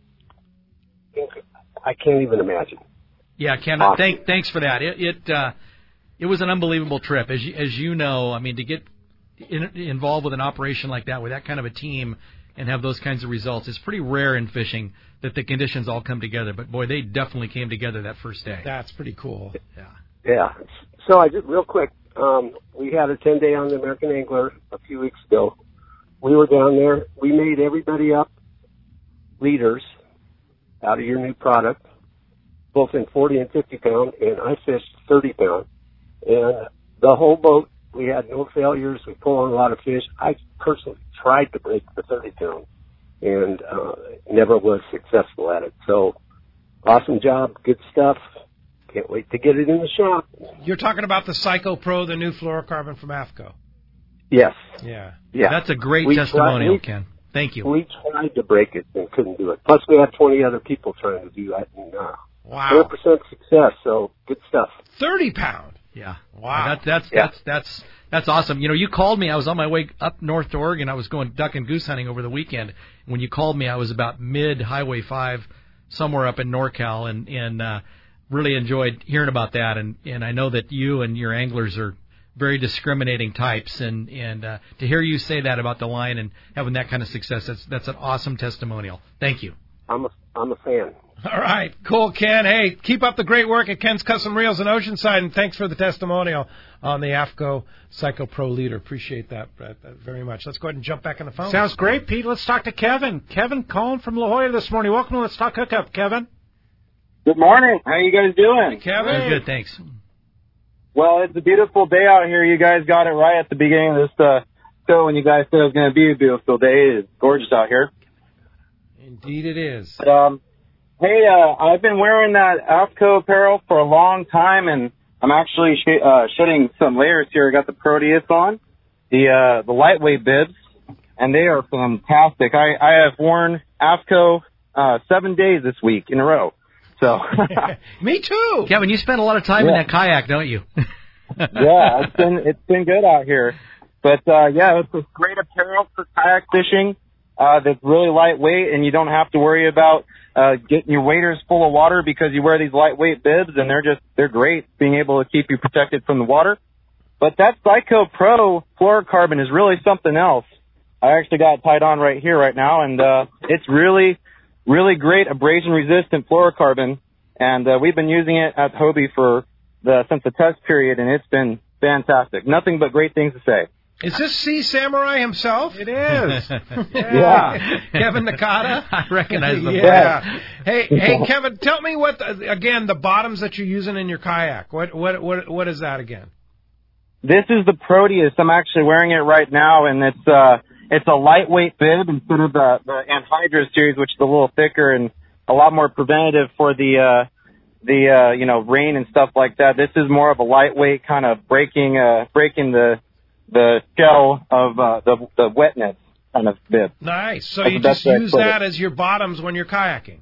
Speaker 16: that's I can't even imagine.
Speaker 4: Yeah, Ken.
Speaker 16: Awesome.
Speaker 4: Thank, thanks for that. It it, uh, it was an unbelievable trip, as you, as you know. I mean, to get in, involved with an operation like that, with that kind of a team, and have those kinds of results, it's pretty rare in fishing that the conditions all come together. But boy, they definitely came together that first day.
Speaker 2: That's pretty cool.
Speaker 4: Yeah.
Speaker 16: Yeah. So I just real quick. Um, we had a ten day on the American Angler a few weeks ago. We were down there. We made everybody up leaders out of your new product, both in forty and fifty pound, and I fished thirty pound. And the whole boat, we had no failures. We pulled on a lot of fish. I personally tried to break the thirty pound and uh, never was successful at it. So awesome job, good stuff. Can't wait to get it in the shop.
Speaker 2: You're talking about the Psycho Pro, the new fluorocarbon from AFCO.
Speaker 16: Yes.
Speaker 2: Yeah.
Speaker 16: Yeah.
Speaker 4: That's a great
Speaker 16: we
Speaker 4: testimonial,
Speaker 16: tried,
Speaker 4: Ken. Thank you.
Speaker 16: We tried to break it and couldn't do it. Plus, we had twenty other people trying to do that. And, uh,
Speaker 2: Wow.
Speaker 16: one hundred percent success, so good stuff.
Speaker 2: thirty pound.
Speaker 4: Yeah.
Speaker 2: Wow.
Speaker 4: That, that's
Speaker 16: Yeah.
Speaker 4: that's that's that's awesome. You know, you called me. I was on my way up north to Oregon. I was going duck and goose hunting over the weekend. When you called me, I was about mid Highway five, somewhere up in NorCal, and and uh, really enjoyed hearing about that. And and I know that you and your anglers are very discriminating types, and and uh, to hear you say that about the line and having that kind of success, that's that's an awesome testimonial. Thank you.
Speaker 16: I'm a I'm a fan.
Speaker 2: All right. Cool, Ken. Hey, keep up the great work at Ken's Custom Reels in Oceanside, and thanks for the testimonial on the AFCO Psycho Pro Leader. Appreciate that, Brett, very much. Let's go ahead and jump back on the phone.
Speaker 3: Sounds great, Pete. Let's talk to Kevin. Kevin calling from La Jolla this morning. Welcome to Let's Talk Hookup, Kevin.
Speaker 17: Good morning. How you guys doing?
Speaker 2: Hey, Kevin.
Speaker 4: Very good, thanks.
Speaker 17: Well, it's a beautiful day out here. You guys got it right at the beginning of this uh, show when you guys said it was going to be a beautiful day. It's gorgeous out here.
Speaker 2: Indeed it is.
Speaker 17: But, um, hey, uh, I've been wearing that AFCO apparel for a long time, and I'm actually sh- uh, shedding some layers here. I got the Proteus on, the uh, the lightweight bibs, and they are fantastic. I, I have worn AFCO uh, seven days this week in a row. So
Speaker 2: Me too.
Speaker 4: Kevin, you spend a lot of time
Speaker 17: Yeah.
Speaker 4: in that kayak, don't you?
Speaker 17: yeah, it's been it's been good out here. But uh yeah, it's a great apparel for kayak fishing. Uh that's really lightweight, and you don't have to worry about uh getting your waders full of water because you wear these lightweight bibs, and they're just they're great being able to keep you protected from the water. But that Psycho Pro fluorocarbon is really something else. I actually got it tied on right here right now, and uh it's really really great abrasion resistant fluorocarbon, and uh, we've been using it at Hobie for the since the test period, and it's been fantastic. Nothing but great things to say.
Speaker 2: Is this Sea Samurai himself?
Speaker 3: It is.
Speaker 2: yeah.
Speaker 17: Yeah.
Speaker 2: Kevin Nakata?
Speaker 4: I recognize the
Speaker 2: Yeah.
Speaker 4: voice.
Speaker 2: Hey, hey, Kevin, tell me what, the, again, the bottoms that you're using in your kayak. What, what, what, what is that again?
Speaker 17: This is the Proteus. I'm actually wearing it right now, and it's uh it's a lightweight bib instead of the the Anhydrous series, which is a little thicker and a lot more preventative for the uh the uh you know rain and stuff like that. This is more of a lightweight kind of breaking uh breaking the the shell of uh the the wetness kind of bib.
Speaker 2: Nice. So
Speaker 17: That's
Speaker 2: you
Speaker 17: the best
Speaker 2: just
Speaker 17: way to
Speaker 2: use
Speaker 17: put
Speaker 2: that
Speaker 17: it.
Speaker 2: as your bottoms when you're kayaking.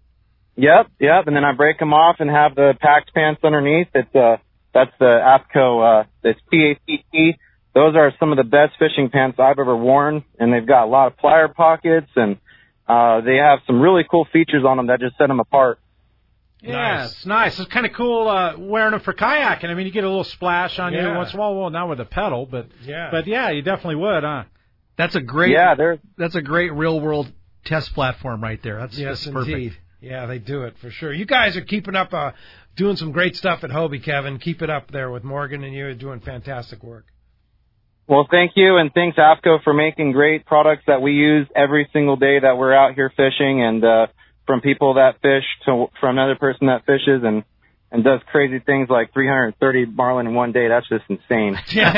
Speaker 17: Yep, yep, and then I break them off and have the packed pants underneath. It's uh that's the AFCO uh it's P A C T. Those are some of the best fishing pants I've ever worn, and they've got a lot of plier pockets, and uh they have some really cool features on them that just set them apart.
Speaker 3: Yeah,
Speaker 2: Nice.
Speaker 3: it's nice. It's kind of cool uh, wearing them for kayaking. I mean, you get a little splash on you
Speaker 2: Yeah.
Speaker 3: once in a while. Well, not with a pedal, but
Speaker 2: Yeah.
Speaker 3: but yeah, you definitely would, huh?
Speaker 4: That's a great
Speaker 17: Yeah, they're
Speaker 4: that's a great real world test platform right there. That's,
Speaker 2: Yes,
Speaker 4: that's perfect.
Speaker 2: indeed. Yeah, they do it for sure. You guys are keeping up, uh, doing some great stuff at Hobie, Kevin. Keep it up there with Morgan and you. Are doing fantastic work.
Speaker 17: Well, thank you, and thanks AFCO for making great products that we use every single day that we're out here fishing, and uh from people that fish to from another person that fishes, and and does crazy things like three hundred thirty marlin in one day. That's just insane.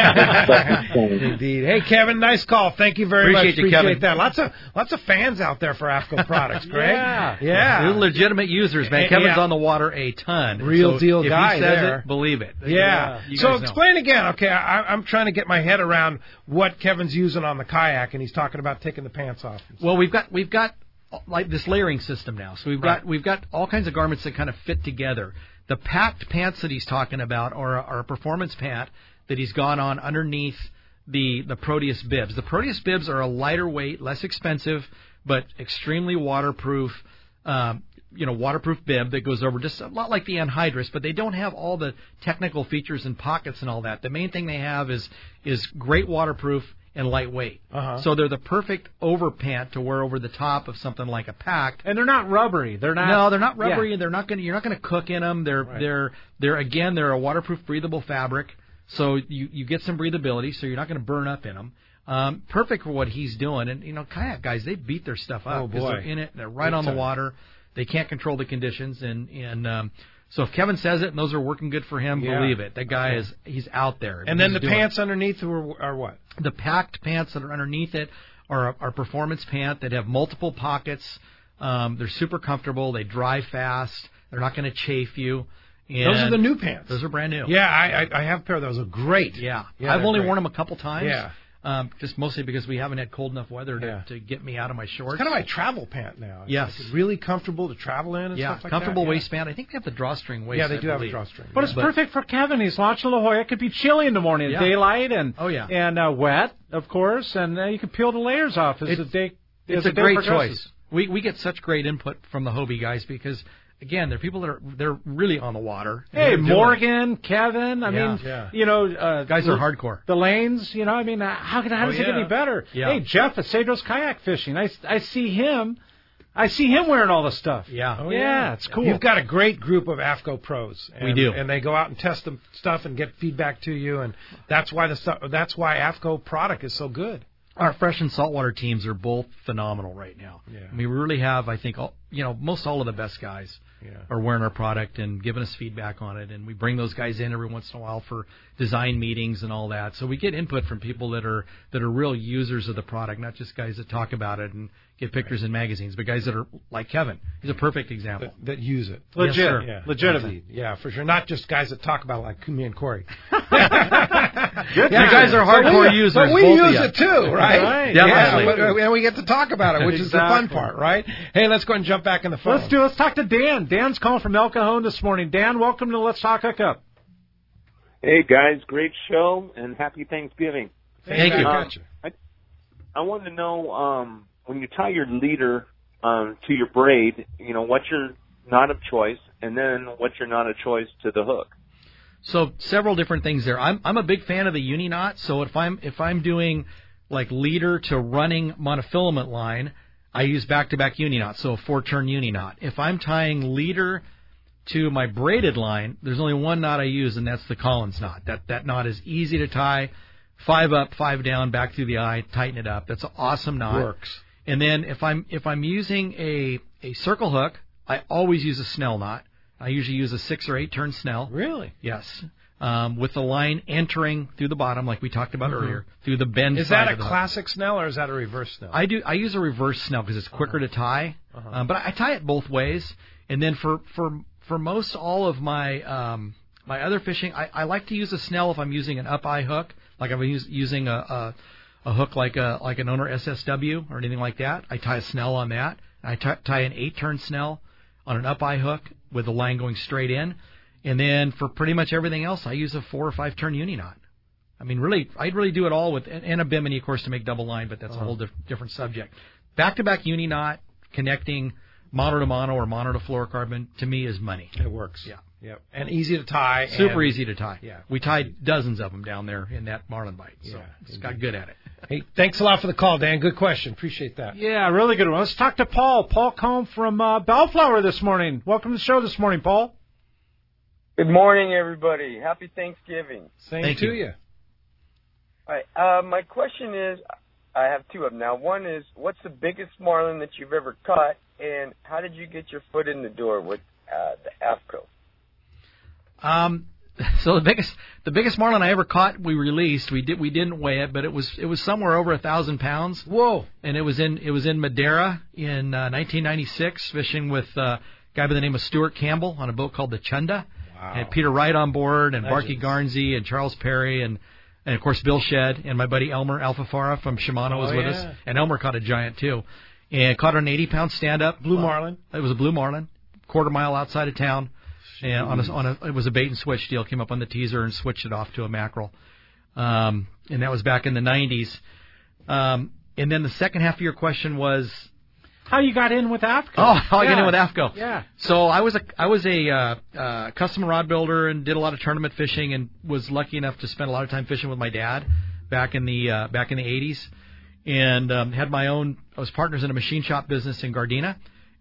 Speaker 17: That's insane.
Speaker 2: Indeed. Hey, Kevin, nice call. Thank you very
Speaker 4: Appreciate
Speaker 2: much.
Speaker 4: you,
Speaker 2: Appreciate
Speaker 4: Kevin.
Speaker 2: that. Lots of lots of fans out there for AFCO products, Greg.
Speaker 3: Yeah.
Speaker 2: Yeah.
Speaker 4: They're legitimate users, man.
Speaker 2: Yeah.
Speaker 4: Kevin's on the water a ton.
Speaker 2: Real
Speaker 4: So
Speaker 2: deal
Speaker 4: if
Speaker 2: guy
Speaker 4: he says
Speaker 2: there.
Speaker 4: it, believe it.
Speaker 2: Yeah.
Speaker 4: You
Speaker 2: So
Speaker 4: guys know.
Speaker 2: explain again. Okay, I, I'm trying to get my head around what Kevin's using on the kayak, and he's talking about taking the pants off.
Speaker 4: Well, we've got we've got like this layering system now. So we've
Speaker 2: Right.
Speaker 4: got we've got all kinds of garments that kind of fit together. The packed pants that he's talking about are, a- are a performance pant that he's gone on underneath the the Proteus bibs. The Proteus bibs are a lighter weight, less expensive, but extremely waterproof. Um, you know, waterproof bib that goes over just a lot like the anhydrous, but they don't have all the technical features and pockets and all that. The main thing they have is is great waterproof and lightweight.
Speaker 2: Uh-huh.
Speaker 4: So they're the perfect over pant to wear over the top of something like a pack.
Speaker 3: And they're not rubbery. They're not.
Speaker 4: No, they're not rubbery.
Speaker 3: Yeah.
Speaker 4: They're not going. to You're not going to cook in them. They're
Speaker 3: Right.
Speaker 4: they're they're again they're a waterproof, breathable fabric. So you you get some breathability. So you're not going to burn up in them. Um, perfect for what he's doing. And you know, kayak guys, they beat their stuff up
Speaker 2: Oh,
Speaker 4: because
Speaker 2: boy.
Speaker 4: they're in it. They're right
Speaker 2: Big
Speaker 4: on the
Speaker 2: time.
Speaker 4: water. They can't control the conditions. And and um, so if Kevin says it and those are working good for him,
Speaker 2: Yeah.
Speaker 4: believe it. That guy
Speaker 2: Okay.
Speaker 4: is he's out there.
Speaker 2: And then
Speaker 4: He's
Speaker 2: the
Speaker 4: doing it.
Speaker 2: pants underneath are, are what?
Speaker 4: The packed pants that are underneath it are are performance pant that have multiple pockets. Um, they're super comfortable. They dry fast. They're not going to chafe you. And
Speaker 2: Those are the new pants.
Speaker 4: Those are brand new.
Speaker 2: Yeah, I, I, I have a pair of those. They're great.
Speaker 4: Yeah.
Speaker 2: Yeah,
Speaker 4: I've
Speaker 2: they're
Speaker 4: only
Speaker 2: great.
Speaker 4: worn them a couple times.
Speaker 2: Yeah.
Speaker 4: Um, just mostly because we haven't had cold enough weather to,
Speaker 2: Yeah.
Speaker 4: to get me out of my shorts.
Speaker 2: It's kind of my travel pant now. It's
Speaker 4: Yes.
Speaker 2: like really comfortable to travel in and
Speaker 4: yeah,
Speaker 2: stuff like
Speaker 4: comfortable
Speaker 2: that. Yeah.
Speaker 4: waistband. I think they have the drawstring waist.
Speaker 2: Yeah, they
Speaker 4: I
Speaker 2: do have a
Speaker 4: believe.
Speaker 2: drawstring.
Speaker 3: But it's
Speaker 4: But-
Speaker 3: perfect for Kevin. He's launching La Jolla. It could be chilly in the morning,
Speaker 4: Yeah.
Speaker 3: daylight, and
Speaker 4: Oh, yeah.
Speaker 3: and uh, wet, of course, and uh, you can peel the layers off as
Speaker 4: It's-
Speaker 3: the day.
Speaker 4: It's
Speaker 3: as
Speaker 4: a
Speaker 3: the day
Speaker 4: great
Speaker 3: progresses.
Speaker 4: choice. We we get such great input from the Hobie guys because again, they're people that are they're really on the water. and
Speaker 3: Hey,
Speaker 4: they're doing it.
Speaker 3: Morgan, Kevin. I
Speaker 4: Yeah.
Speaker 3: mean,
Speaker 2: Yeah.
Speaker 3: you know, uh,
Speaker 4: Guys are hardcore.
Speaker 3: The lanes, you know, I mean, uh, how can how
Speaker 2: Oh,
Speaker 3: does it get
Speaker 2: yeah.
Speaker 3: any better?
Speaker 4: Yeah.
Speaker 3: Hey, Jeff at Cedros Kayak Fishing. I, I see him. I see him wearing all the stuff.
Speaker 4: Yeah.
Speaker 2: Oh,
Speaker 3: yeah, it's cool.
Speaker 2: You've got a great group of AFCO pros. And,
Speaker 4: We do.
Speaker 2: and they go out and test the stuff and get feedback to you, and that's why the stuff. That's why AFCO product is so good.
Speaker 4: Our fresh and saltwater teams are both phenomenal right now.
Speaker 2: Yeah.
Speaker 4: I mean, we really have, I think, all, you know, most all of the best guys
Speaker 2: Yeah.
Speaker 4: are wearing our product and giving us feedback on it. And we bring those guys in every once in a while for design meetings and all that. So we get input from people that are that are real users of the product, not just guys that talk about it and get pictures in magazines, but guys that are like Kevin. He's a perfect example.
Speaker 2: That, that use it.
Speaker 3: Legit.
Speaker 4: Yes, sir.
Speaker 2: Yeah,
Speaker 3: Legitimate.
Speaker 2: indeed. Yeah, for sure. Not just guys that talk about it like me and Corey.
Speaker 4: You guys are
Speaker 2: But
Speaker 4: hardcore
Speaker 2: we,
Speaker 4: users,
Speaker 2: But we
Speaker 4: both of
Speaker 2: use
Speaker 4: you.
Speaker 2: it too, right?
Speaker 3: Right.
Speaker 4: Definitely.
Speaker 2: Yeah, but, and we get to talk about it, which is the fun
Speaker 3: Exactly.
Speaker 2: part, right? Hey, let's go ahead and jump back in the phone.
Speaker 3: Let's do. Let's talk to Dan. Dan's calling from El Cajon this morning. Dan, welcome to Let's Talk Hookup.
Speaker 18: Hey guys, great show and happy Thanksgiving.
Speaker 4: Thank you.
Speaker 18: Um, I, I wanted to know um, when you tie your leader um, to your braid, you know, what's your knot of choice, and then what's your knot of choice to the hook.
Speaker 4: So several different things there. I'm I'm a big fan of the uni knot. So if I'm if I'm doing like leader to running monofilament line, I use back to back uni knot. So a four turn uni knot. If I'm tying leader to my braided line, there's only one knot I use, and that's the Collins knot. That that knot is easy to tie. Five up, five down, back through the eye, tighten it up. That's an awesome knot.
Speaker 2: Works.
Speaker 4: And then if I'm if I'm using a a circle hook, I always use a snell knot. I usually use a six or eight turn snell.
Speaker 2: Really?
Speaker 4: Yes. Um, with the line entering through the bottom, like we talked about
Speaker 2: Mhm.
Speaker 4: earlier, through the bend.
Speaker 2: Is
Speaker 4: side
Speaker 2: that a
Speaker 4: of the hook.
Speaker 2: classic snell or is that a reverse snell?
Speaker 4: I do. I use a reverse snell because it's quicker to tie.
Speaker 2: Uh-huh.
Speaker 4: Um, but I tie it both ways. And then for for for most all of my um, my other fishing, I, I like to use a snell if I'm using an up eye hook, like I'm use, using a, a a hook like a like an owner S S W or anything like that. I tie a snell on that. I tie, tie an eight turn snell on an up eye hook with the line going straight in. And then for pretty much everything else, I use a four or five turn uni knot. I mean, really, I'd really do it all with, and a bimini, of course, to make double line, but that's
Speaker 2: Uh-huh.
Speaker 4: a whole diff- different subject. Back-to-back uni knot connecting mono to mono or mono to fluorocarbon, to me, is money.
Speaker 2: It works.
Speaker 4: Yeah.
Speaker 2: Yep. And easy to tie.
Speaker 4: Super
Speaker 2: and,
Speaker 4: easy to tie.
Speaker 2: Yeah.
Speaker 4: We tied dozens of them down there in that marlin bite, so
Speaker 2: Yeah,
Speaker 4: it's got good at it.
Speaker 2: Hey, thanks a lot for the call, Dan. Good question. Appreciate that.
Speaker 3: Yeah, really good one. Let's talk to Paul. Paul Combe from uh, Bellflower this morning. Welcome to the show this morning, Paul.
Speaker 19: Good morning, everybody. Happy Thanksgiving.
Speaker 2: Same
Speaker 4: Thank
Speaker 2: to
Speaker 4: you.
Speaker 2: you.
Speaker 19: All right. Uh, my question is, I have two of them now. One is, what's the biggest marlin that you've ever caught, and how did you get your foot in the door with uh, the AFCO?
Speaker 4: Um, so the biggest the biggest marlin I ever caught, we released. We did we didn't weigh it, but it was it was somewhere over a thousand pounds.
Speaker 2: Whoa!
Speaker 4: And it was in it was in Madeira in uh, nineteen ninety-six, fishing with uh, a guy by the name of Stuart Campbell on a boat called the Chunda.
Speaker 2: Wow.
Speaker 4: And Peter Wright on board, and
Speaker 2: Legends.
Speaker 4: Barkey Garnsey, and Charles Perry, and and of course Bill Shedd, and my buddy Elmer Alfafara from Shimano
Speaker 2: Oh,
Speaker 4: was with
Speaker 2: yeah.
Speaker 4: us, and Elmer caught a giant too, and caught an eighty pound stand up
Speaker 2: Blue marlin.
Speaker 4: Uh, it was a blue marlin, quarter mile outside of town. And on a, on a, it was a bait and switch deal. Came up on the teaser and switched it off to a mackerel, um, and that was back in the nineties. Um, and then the second half of your question was
Speaker 3: how you got in with AFCO.
Speaker 4: Oh, how I
Speaker 3: yeah.
Speaker 4: got in with AFCO.
Speaker 3: Yeah.
Speaker 4: So I was a I was a uh, uh, custom rod builder and did a lot of tournament fishing, and was lucky enough to spend a lot of time fishing with my dad back in the uh, back in the eighties, and um, had my own. I was partners in a machine shop business in Gardena.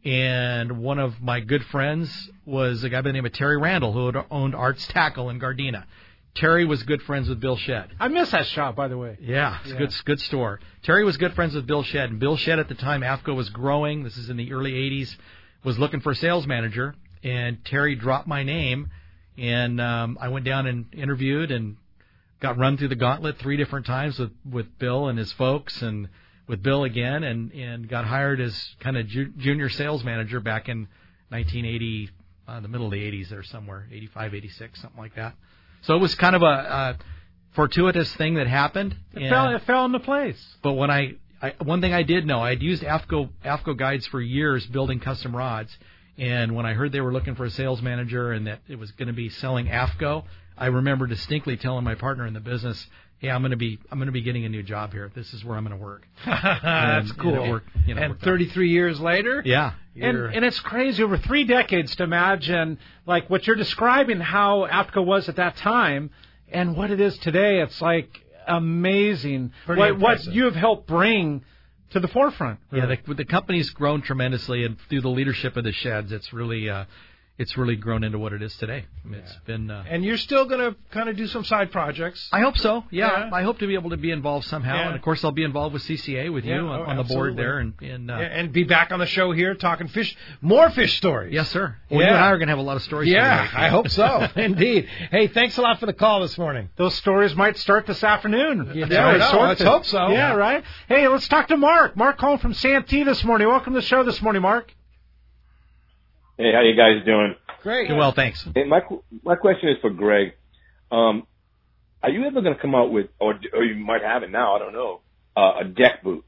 Speaker 4: And one of my good friends was a guy by the name of Terry Randall, who had owned Arts Tackle in Gardena. Terry was good friends with Bill Shedd.
Speaker 3: I miss that shop, by the way.
Speaker 4: Yeah, it's
Speaker 3: Yeah.
Speaker 4: a good, good store. Terry was good friends with Bill Shedd, and Bill Shedd at the time, AFCO was growing. This is in the early eighties. Was looking for a sales manager, and Terry dropped my name, and um, I went down and interviewed and got run through the gauntlet three different times with, with Bill and his folks, and with Bill again, and, and got hired as kind of ju- junior sales manager back in nineteen eighty, uh, the middle of the eighties there somewhere, eighty-five, eighty-six, something like that. So it was kind of a, a fortuitous thing that happened.
Speaker 3: It,
Speaker 4: and,
Speaker 3: fell, it fell into place.
Speaker 4: But when I, I, one thing I did know, I'd used AFCO, AFCO guides for years building custom rods, and when I heard they were looking for a sales manager and that it was going to be selling AFCO, I remember distinctly telling my partner in the business, "Yeah, I'm going to be I'm going to be getting a new job here. This is where I'm going to work."
Speaker 2: That's
Speaker 4: and,
Speaker 2: cool.
Speaker 4: And, it worked, you know,
Speaker 2: and
Speaker 4: worked
Speaker 2: thirty-three
Speaker 4: out.
Speaker 2: years later,
Speaker 4: Yeah.
Speaker 3: And, and it's crazy over three decades to imagine, like what you're describing, how AFCO was at that time and what it is today. It's like amazing
Speaker 2: Pretty
Speaker 3: what, what
Speaker 2: impressive.
Speaker 3: you have helped bring to the forefront.
Speaker 4: Yeah, the, the company's grown tremendously, and through the leadership of the Sheds, it's really uh, it's really grown into what it is today. I mean, It's been. Uh,
Speaker 2: And you're still going to kind of do some side projects.
Speaker 4: I hope so. Yeah,
Speaker 2: Yeah.
Speaker 4: I hope to be able to be involved somehow,
Speaker 2: Yeah.
Speaker 4: and of course I'll be involved with C C A with you
Speaker 2: Yeah,
Speaker 4: on,
Speaker 2: oh,
Speaker 4: on the board
Speaker 2: absolutely.
Speaker 4: there, and, and uh,
Speaker 2: Yeah, and be back on the show here talking fish, more fish stories.
Speaker 4: yes, sir. Well,
Speaker 2: Yeah.
Speaker 4: you and I are going to have a lot of stories.
Speaker 2: Yeah,
Speaker 4: today.
Speaker 2: I hope so. Indeed. Hey, thanks a lot for the call this morning.
Speaker 3: Those stories might start this afternoon.
Speaker 2: You
Speaker 3: That's
Speaker 2: never
Speaker 3: right.
Speaker 2: know.
Speaker 3: Sort
Speaker 2: Let's
Speaker 3: of.
Speaker 2: hope so.
Speaker 3: Yeah, right. Hey, let's talk to Mark. Mark calling from Santee this morning. Welcome to the show this morning, Mark.
Speaker 20: Hey, how you guys doing?
Speaker 2: Great.
Speaker 4: Well, thanks.
Speaker 20: Hey, my my question is for Greg. Um, are you ever going to come out with, or or you might have it now, I don't know, uh, a deck boot?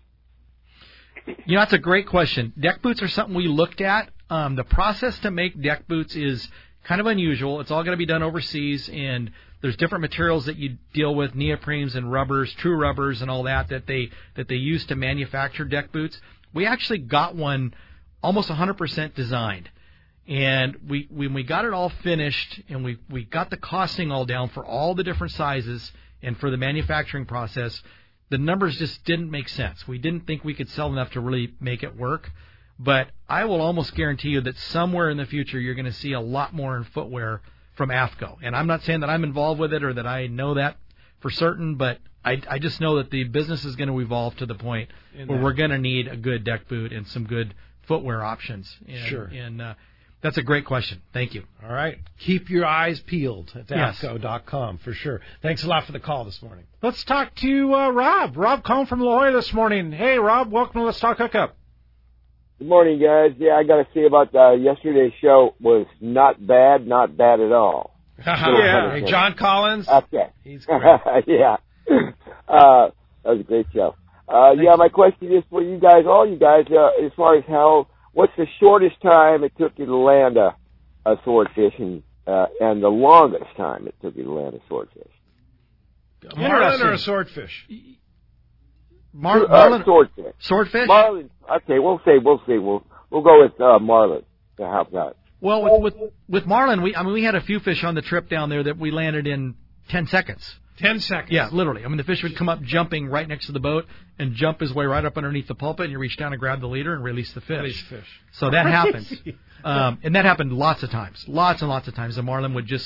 Speaker 4: You know, that's a great question. Deck boots are something we looked at. Um, the process to make deck boots is kind of unusual. It's all going to be done overseas, and there's different materials that you deal with, neoprenes and rubbers, true rubbers, and all that that they that they use to manufacture deck boots. We actually got one almost one hundred percent designed. And we when we got it all finished and we, we got the costing all down for all the different sizes and for the manufacturing process, the numbers just didn't make sense. We didn't think we could sell enough to really make it work. But I will almost guarantee you that somewhere in the future you're going to see a lot more in footwear from AFCO. And I'm not saying that I'm involved with it or that I know that for certain, but I, I just know that the business is going to evolve to the point
Speaker 2: In
Speaker 4: where
Speaker 2: that.
Speaker 4: we're going to need a good deck boot and some good footwear options. And,
Speaker 2: Sure.
Speaker 4: And uh, that's a great question. Thank you.
Speaker 2: All right. Keep your eyes peeled at
Speaker 4: Yes.
Speaker 2: AFCO dot com for sure. Thanks a lot for the call this morning.
Speaker 3: Let's talk to uh, Rob. Rob calling from La Jolla this morning. Hey, Rob, welcome to Let's Talk Hookup.
Speaker 21: Good morning, guys. Yeah, I got to say about uh, yesterday's show was not bad, not bad at all.
Speaker 2: yeah. Hey, John Collins.
Speaker 21: Okay.
Speaker 2: He's great.
Speaker 21: yeah. Uh, that was a great show. Uh, yeah, my question is for you guys, all you guys, uh, as far as how, what's the shortest time it took you to land a, a swordfish and, uh, and the longest time it took you to land a swordfish?
Speaker 2: A marlin or a swordfish?
Speaker 4: Mar-
Speaker 21: uh,
Speaker 4: marlin,
Speaker 21: swordfish.
Speaker 4: swordfish?
Speaker 21: Marlin. Okay, we'll say, we'll see. We'll, we'll go with, uh, marlin to help that.
Speaker 4: Well, with, with with marlin, we I mean we had a few fish on the trip down there that we landed in ten seconds.
Speaker 2: Ten seconds.
Speaker 4: Yeah, literally. I mean, the fish would come up jumping right next to the boat and jump his way right up underneath the pulpit, and you reach down and grab the leader and release the fish.
Speaker 2: Release the fish.
Speaker 4: So that
Speaker 2: Crazy.
Speaker 4: happens. Um, and that happened lots of times. Lots and lots of times. The marlin would just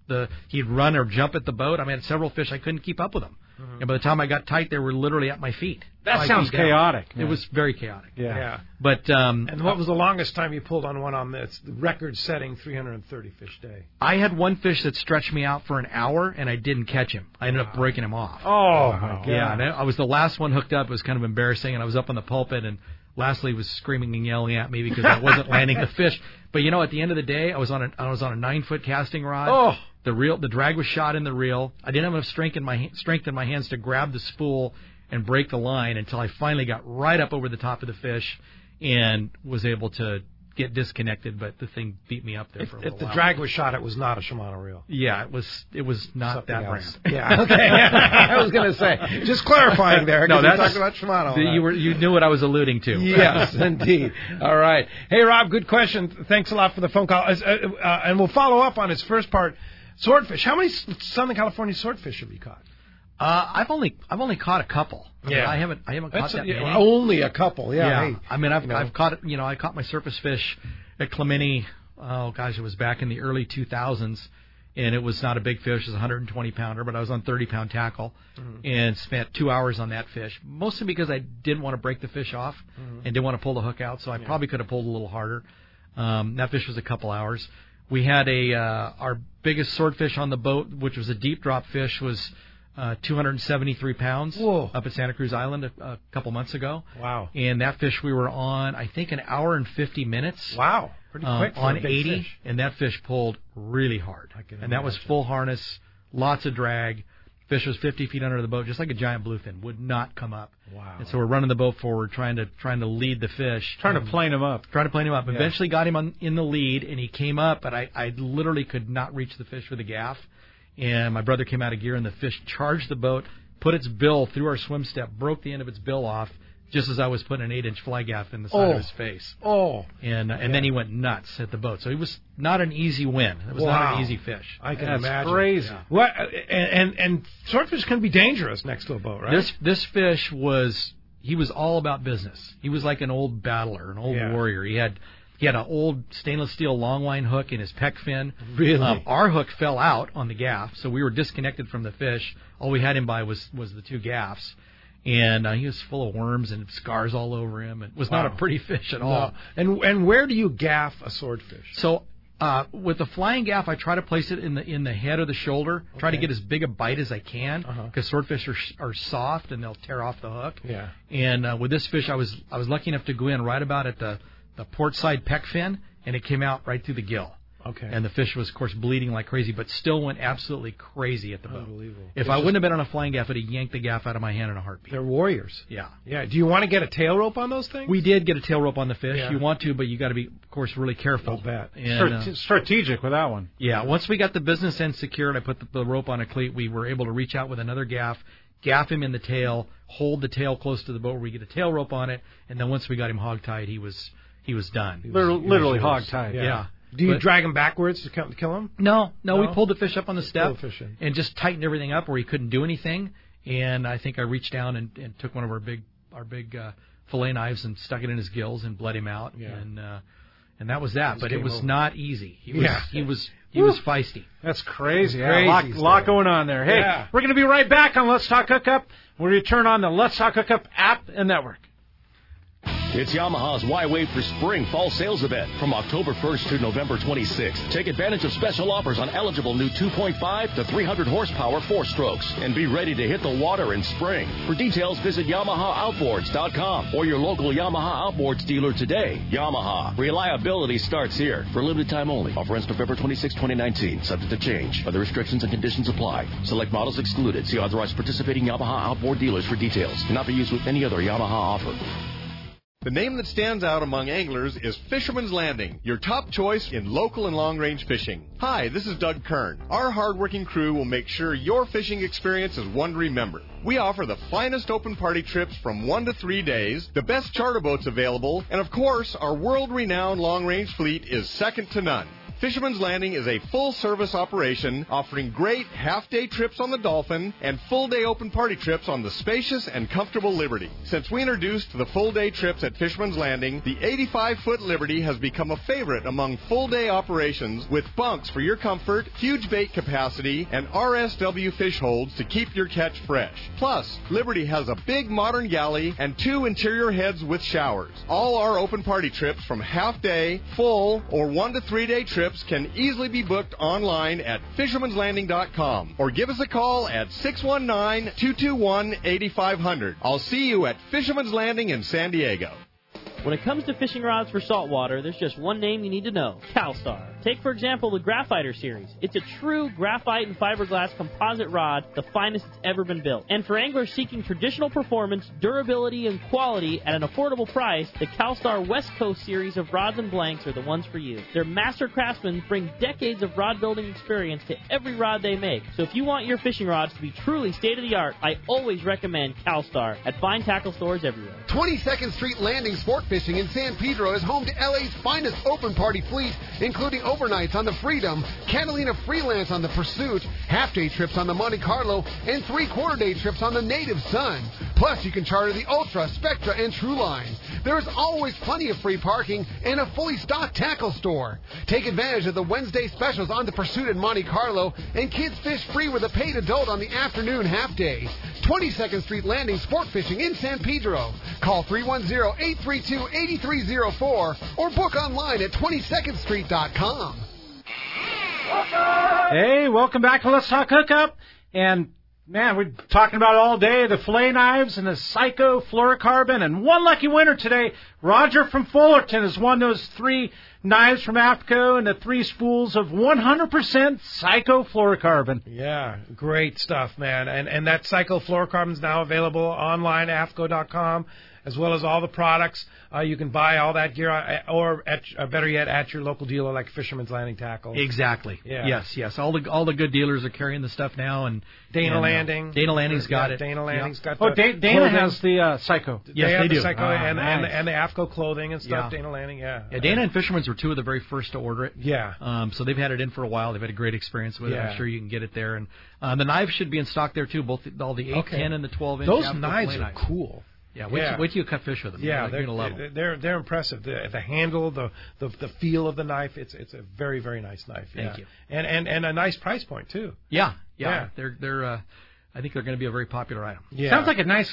Speaker 4: the he'd run or jump at the boat. I mean, I had several fish I couldn't keep up with them. Mm-hmm. And by the time I got tight, they were literally at my feet.
Speaker 3: That sounds chaotic.
Speaker 4: It was very chaotic.
Speaker 2: Yeah. yeah.
Speaker 4: But um,
Speaker 2: and what was the longest time you pulled on one on this record-setting three hundred thirty fish day?
Speaker 4: I had one fish that stretched me out for an hour, and I didn't catch him. I ended wow. up breaking him off.
Speaker 2: Oh, my God.
Speaker 4: Yeah, and I was the last one hooked up. It was kind of embarrassing, and I was up on the pulpit, and Lastly was screaming and yelling at me because I wasn't landing the fish. But you know, at the end of the day, I was on a I was on a nine foot casting rod.
Speaker 2: Oh.
Speaker 4: The reel, the drag was shot in the reel. I didn't have enough strength in my strength in my hands to grab the spool and break the line until I finally got right up over the top of the fish and was able to get disconnected. But the thing beat me up there
Speaker 2: if,
Speaker 4: for a little
Speaker 2: while. If the
Speaker 4: while.
Speaker 2: drag was shot, it was not a Shimano reel.
Speaker 4: Yeah, it was. It was not
Speaker 2: Something
Speaker 4: that
Speaker 2: else.
Speaker 4: brand.
Speaker 2: Yeah, okay. I was going to say, just clarifying there.
Speaker 4: No, that's
Speaker 2: talking about Shimano.
Speaker 4: The, you were you knew what I was alluding to.
Speaker 2: Yes, indeed. All right. Hey, Rob, good question. Thanks a lot for the phone call. Uh, uh, and we'll follow up on his first part. Swordfish. How many Southern California swordfish have you caught?
Speaker 4: Uh, I've only I've only caught a couple. I
Speaker 2: Yeah,
Speaker 4: mean, I haven't I haven't caught
Speaker 2: That's
Speaker 4: that
Speaker 2: a,
Speaker 4: many.
Speaker 2: yeah, only a couple. Yeah.
Speaker 4: Yeah.
Speaker 2: Hey,
Speaker 4: I mean, I've
Speaker 2: you know.
Speaker 4: I've caught you know I caught my surface fish at Clementi. Oh gosh, it was back in the early two thousands, and it was not a big fish. It was a one hundred twenty pounder, but I was on thirty pound tackle,
Speaker 2: Mhm.
Speaker 4: and spent two hours on that fish. Mostly because I didn't want to break the fish off,
Speaker 2: Mhm.
Speaker 4: and didn't want to pull the hook out. So I
Speaker 2: Yeah.
Speaker 4: probably could have pulled a little harder. Um, that fish was a couple hours. We had a uh, our biggest swordfish on the boat, which was a deep drop fish, was uh, two hundred seventy-three pounds.
Speaker 2: Whoa.
Speaker 4: Up at Santa Cruz Island a, a couple months ago.
Speaker 2: Wow.
Speaker 4: And that fish we were on, I think, an hour and fifty minutes.
Speaker 2: Wow. Pretty
Speaker 4: um,
Speaker 2: quick for
Speaker 4: on
Speaker 2: a big
Speaker 4: eighty,
Speaker 2: fish.
Speaker 4: and that fish pulled really hard.
Speaker 2: I can
Speaker 4: and that was
Speaker 2: imagine.
Speaker 4: full harness, lots of drag. Fish was fifty feet under the boat, just like a giant bluefin, would not come up.
Speaker 2: Wow.
Speaker 4: And so we're running the boat forward, trying to trying to lead the fish,
Speaker 3: Trying to
Speaker 4: Um,
Speaker 3: plane him up.
Speaker 4: trying to plane him up.
Speaker 3: Yeah.
Speaker 4: Eventually got him on, in the lead, and he came up, but I, I literally could not reach the fish with a gaff. And my brother came out of gear, and the fish charged the boat, put its bill through our swim step, broke the end of its bill off, just as I was putting an eight-inch fly gaff in the side
Speaker 2: Oh.
Speaker 4: of his face.
Speaker 2: Oh.
Speaker 4: And uh, and
Speaker 2: Yeah.
Speaker 4: then he went nuts at the boat. So it was not an easy win. It was
Speaker 2: Wow.
Speaker 4: not an easy fish.
Speaker 2: I can
Speaker 3: That's
Speaker 2: imagine.
Speaker 3: crazy.
Speaker 2: Yeah. What? And, and and swordfish can be dangerous next to a boat, right?
Speaker 4: This this fish was he was all about business. He was like an old battler, an old
Speaker 2: Yeah.
Speaker 4: warrior. He had he had an old stainless steel long line hook in his pec fin.
Speaker 2: Really?
Speaker 4: Um, our hook fell out on the gaff, so we were disconnected from the fish. All we had him by was was the two gaffs. And uh, he was full of worms and scars all over him. It was not a
Speaker 2: Wow.
Speaker 4: pretty fish at
Speaker 2: No.
Speaker 4: all.
Speaker 2: And and where do you gaff a swordfish?
Speaker 4: So uh, with the flying gaff, I try to place it in the in the head or the shoulder. Try to
Speaker 2: Okay.
Speaker 4: get as big a bite as I can because
Speaker 2: Uh-huh.
Speaker 4: swordfish are are soft and they'll tear off the hook.
Speaker 2: Yeah.
Speaker 4: And uh, with this fish, I was I was lucky enough to go in right about at the the port side pec fin, and it came out right through the gill.
Speaker 2: Okay.
Speaker 4: And the fish was, of course, bleeding like crazy, but still went absolutely crazy at the boat.
Speaker 2: Unbelievable.
Speaker 4: If
Speaker 2: It's
Speaker 4: I
Speaker 2: just-
Speaker 4: wouldn't have been on a flying gaff, I'd have yanked the gaff out of my hand in a heartbeat.
Speaker 2: They're warriors.
Speaker 4: Yeah.
Speaker 2: Yeah. Do you want to get a tail rope on those things?
Speaker 4: We did get a tail rope on the fish.
Speaker 2: Yeah.
Speaker 4: You want to, but you got to be, of course, really careful.
Speaker 2: I'll bet.
Speaker 4: And,
Speaker 3: Strate-
Speaker 4: uh,
Speaker 3: strategic with that one.
Speaker 4: yeah, once we got the business end secured, I put the, the rope on a cleat. We were able to reach out with another gaff, gaff him in the tail, hold the tail close to the boat where we get a tail rope on it, and then once we got him hogtied, he was he was done.
Speaker 3: Literally, literally hog tied.
Speaker 4: Yeah.
Speaker 2: Yeah. Do you
Speaker 4: But-
Speaker 2: drag him backwards to kill, to kill him?
Speaker 4: No, no, we
Speaker 2: No?
Speaker 4: pulled the fish up on the step
Speaker 2: Pull the fish in.
Speaker 4: and just tightened everything up where he couldn't do anything. And I think I reached down and, and took one of our big our big uh, fillet knives and stuck it in his gills and bled him out.
Speaker 2: Yeah.
Speaker 4: And uh, and that was that.
Speaker 2: It's
Speaker 4: but it
Speaker 2: game
Speaker 4: was
Speaker 2: over.
Speaker 4: not easy. He was
Speaker 2: Yeah.
Speaker 4: he was he was feisty.
Speaker 3: That's crazy.
Speaker 2: That's
Speaker 3: Yeah, a lot,
Speaker 2: crazy
Speaker 3: lot
Speaker 2: stuff.
Speaker 3: going on there. Hey,
Speaker 2: Yeah.
Speaker 3: we're going to be right back on Let's Talk Hookup. We'll return on the Let's Talk Hookup app and network.
Speaker 10: It's Yamaha's Why Wait for Spring Fall Sales Event from October first to November twenty-sixth. Take advantage of special offers on eligible new two point five to three hundred horsepower four-strokes and be ready to hit the water in spring. For details, visit Yamaha Outboards dot com or your local Yamaha Outboards dealer today. Yamaha. Reliability starts here. For a limited time only. Offer ends November twenty-sixth, twenty nineteen. Subject to change. Other restrictions and conditions apply. Select models excluded. See authorized participating Yamaha Outboard dealers for details. Cannot be used with any other Yamaha offer.
Speaker 1: The name that stands out among anglers is Fisherman's Landing, your top choice in local and long-range fishing. Hi, this is Doug Kern. Our hardworking crew will make sure your fishing experience is one to remember. We offer the finest open party trips from one to three days, the best charter boats available, and of course, our world-renowned long-range fleet is second to none. Fisherman's Landing is a full-service operation offering great half-day trips on the Dolphin and full-day open party trips on the spacious and comfortable Liberty. Since we introduced the full-day trips at Fisherman's Landing, the eighty-five foot Liberty has become a favorite among full-day operations with bunks for your comfort, huge bait capacity, and R S W fish holds to keep your catch fresh. Plus, Liberty has a big modern galley and two interior heads with showers. All our open party trips from half-day, full, or one to three-day trips can easily be booked online at fishermans landing dot com or give us a call at six one nine, two two one, eight five zero zero. I'll see you at Fisherman's Landing in San Diego.
Speaker 5: When it comes to fishing rods for saltwater, there's just one name you need to know, CalStar. Take, for example, the Graphiter series. It's a true graphite and fiberglass composite rod, the finest it's ever been built. And for anglers seeking traditional performance, durability, and quality at an affordable price, the CalStar West Coast series of rods and blanks are the ones for you. Their master craftsmen bring decades of rod building experience to every rod they make. So if you want your fishing rods to be truly state-of-the-art, I always recommend CalStar at fine tackle stores everywhere.
Speaker 22: twenty-second Street Landing Sport Fishing in San Pedro is home to L A's finest open party fleet, including overnights on the Freedom, Catalina Freelance on the Pursuit, half-day trips on the Monte Carlo, and three-quarter-day trips on the Native Sun. Plus, you can charter the Ultra, Spectra, and True Line. There is always plenty of free parking and a fully stocked tackle store. Take advantage of the Wednesday specials on the Pursuit and Monte Carlo, and kids fish free with a paid adult on the afternoon half-day. twenty-second Street Landing Sport Fishing in San Pedro. Call three one zero, eight three two, eight three zero four or book online at twenty second street dot com.
Speaker 3: Hey, welcome back to Let's Talk Hookup. And, man, we're talking about all day the fillet knives and the Psycho fluorocarbon. And one lucky winner today, Roger from Fullerton, has won those three knives from AFCO and the three spools of one hundred percent Psycho fluorocarbon.
Speaker 2: Yeah, great stuff, man. And and that Psycho fluorocarbon is now available online at A F C O dot com, as well as all the products. Uh, you can buy all that gear, uh, or at, uh, better yet, at your local dealer like Fisherman's Landing Tackle.
Speaker 4: Exactly.
Speaker 2: Yeah.
Speaker 4: Yes, yes. All the all the good dealers are carrying the stuff now, and
Speaker 2: Dana
Speaker 4: and, uh,
Speaker 2: Landing.
Speaker 4: Dana Landing's got
Speaker 2: yeah,
Speaker 4: it.
Speaker 2: Dana Landing's
Speaker 4: yeah.
Speaker 2: got. The
Speaker 3: Oh, da- Dana
Speaker 2: clothing.
Speaker 3: has the uh, Psycho.
Speaker 2: They
Speaker 4: Yes,
Speaker 2: have
Speaker 4: they
Speaker 2: the
Speaker 4: do.
Speaker 2: Psycho
Speaker 3: Ah,
Speaker 2: and,
Speaker 3: nice.
Speaker 2: and, and the AFCO clothing and stuff.
Speaker 4: Yeah.
Speaker 2: Dana Landing, yeah.
Speaker 4: Yeah, Dana and Fisherman's were two of the very first to order it.
Speaker 2: Yeah.
Speaker 4: Um, so they've had it in for a while. They've had a great experience with it.
Speaker 2: Yeah.
Speaker 4: I'm sure you can get it there. And uh, the knives should be in stock there too. Both the, all the eight,
Speaker 2: Okay.
Speaker 4: ten, and the twelve inch.
Speaker 2: Those
Speaker 4: AFCO
Speaker 2: knives
Speaker 4: fillet
Speaker 2: are
Speaker 4: knives.
Speaker 2: cool.
Speaker 4: Yeah, wait,
Speaker 2: Yeah.
Speaker 4: Till, wait till you cut fish with them.
Speaker 2: Yeah,
Speaker 4: you're,
Speaker 2: they're,
Speaker 4: you're gonna love
Speaker 2: they're,
Speaker 4: them.
Speaker 2: they're they're impressive. The, the handle, the, the the feel of the knife. It's it's a very very nice knife.
Speaker 4: Thank
Speaker 2: yeah.
Speaker 4: you.
Speaker 2: And and and a nice price point too.
Speaker 4: Yeah, yeah.
Speaker 2: Yeah.
Speaker 4: They're they're. Uh, I think they're going to be a very popular item.
Speaker 2: Yeah.
Speaker 3: Sounds like a nice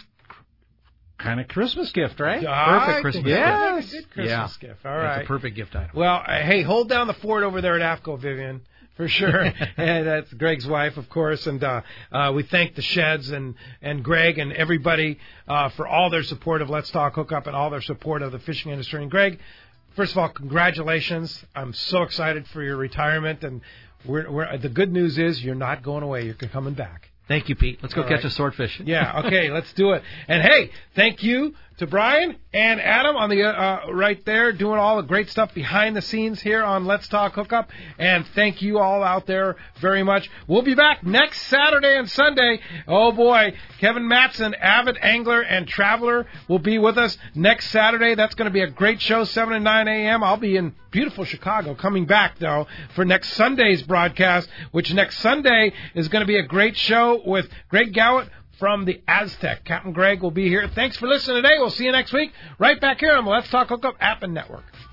Speaker 3: kind of Christmas gift, right?
Speaker 2: I
Speaker 4: Perfect Christmas
Speaker 2: think
Speaker 4: gift.
Speaker 2: that's a good Christmas
Speaker 4: Yeah.
Speaker 2: gift. All
Speaker 4: It's
Speaker 2: right.
Speaker 4: a perfect gift item.
Speaker 2: Well, uh, hey, hold down the fort over there at AFCO, Vivian, for sure. And that's Greg's wife, of course. And uh, uh, we thank the Sheds and, and Greg and everybody uh, for all their support of Let's Talk Hookup and all their support of the fishing industry. And Greg, first of all, congratulations. I'm so excited for your retirement. And we're, we're, the good news is you're not going away. You're coming back.
Speaker 4: Thank you, Pete. Let's go
Speaker 2: All
Speaker 4: catch
Speaker 2: right.
Speaker 4: a swordfish.
Speaker 2: Yeah, okay, let's do it. And, hey, thank you to Brian and Adam on the uh, right there doing all the great stuff behind the scenes here on Let's Talk Hookup. And thank you all out there very much. We'll be back next Saturday and Sunday. Oh, boy, Kevin Matson, avid angler and traveler, will be with us next Saturday. That's going to be a great show, seven and nine a.m. I'll be in beautiful Chicago coming back, though, for next Sunday's broadcast, which next Sunday is going to be a great show with Greg Gowett from the Aztec. Captain Greg will be here. Thanks for listening today. We'll see you next week right back here on the Let's Talk Hookup app and network.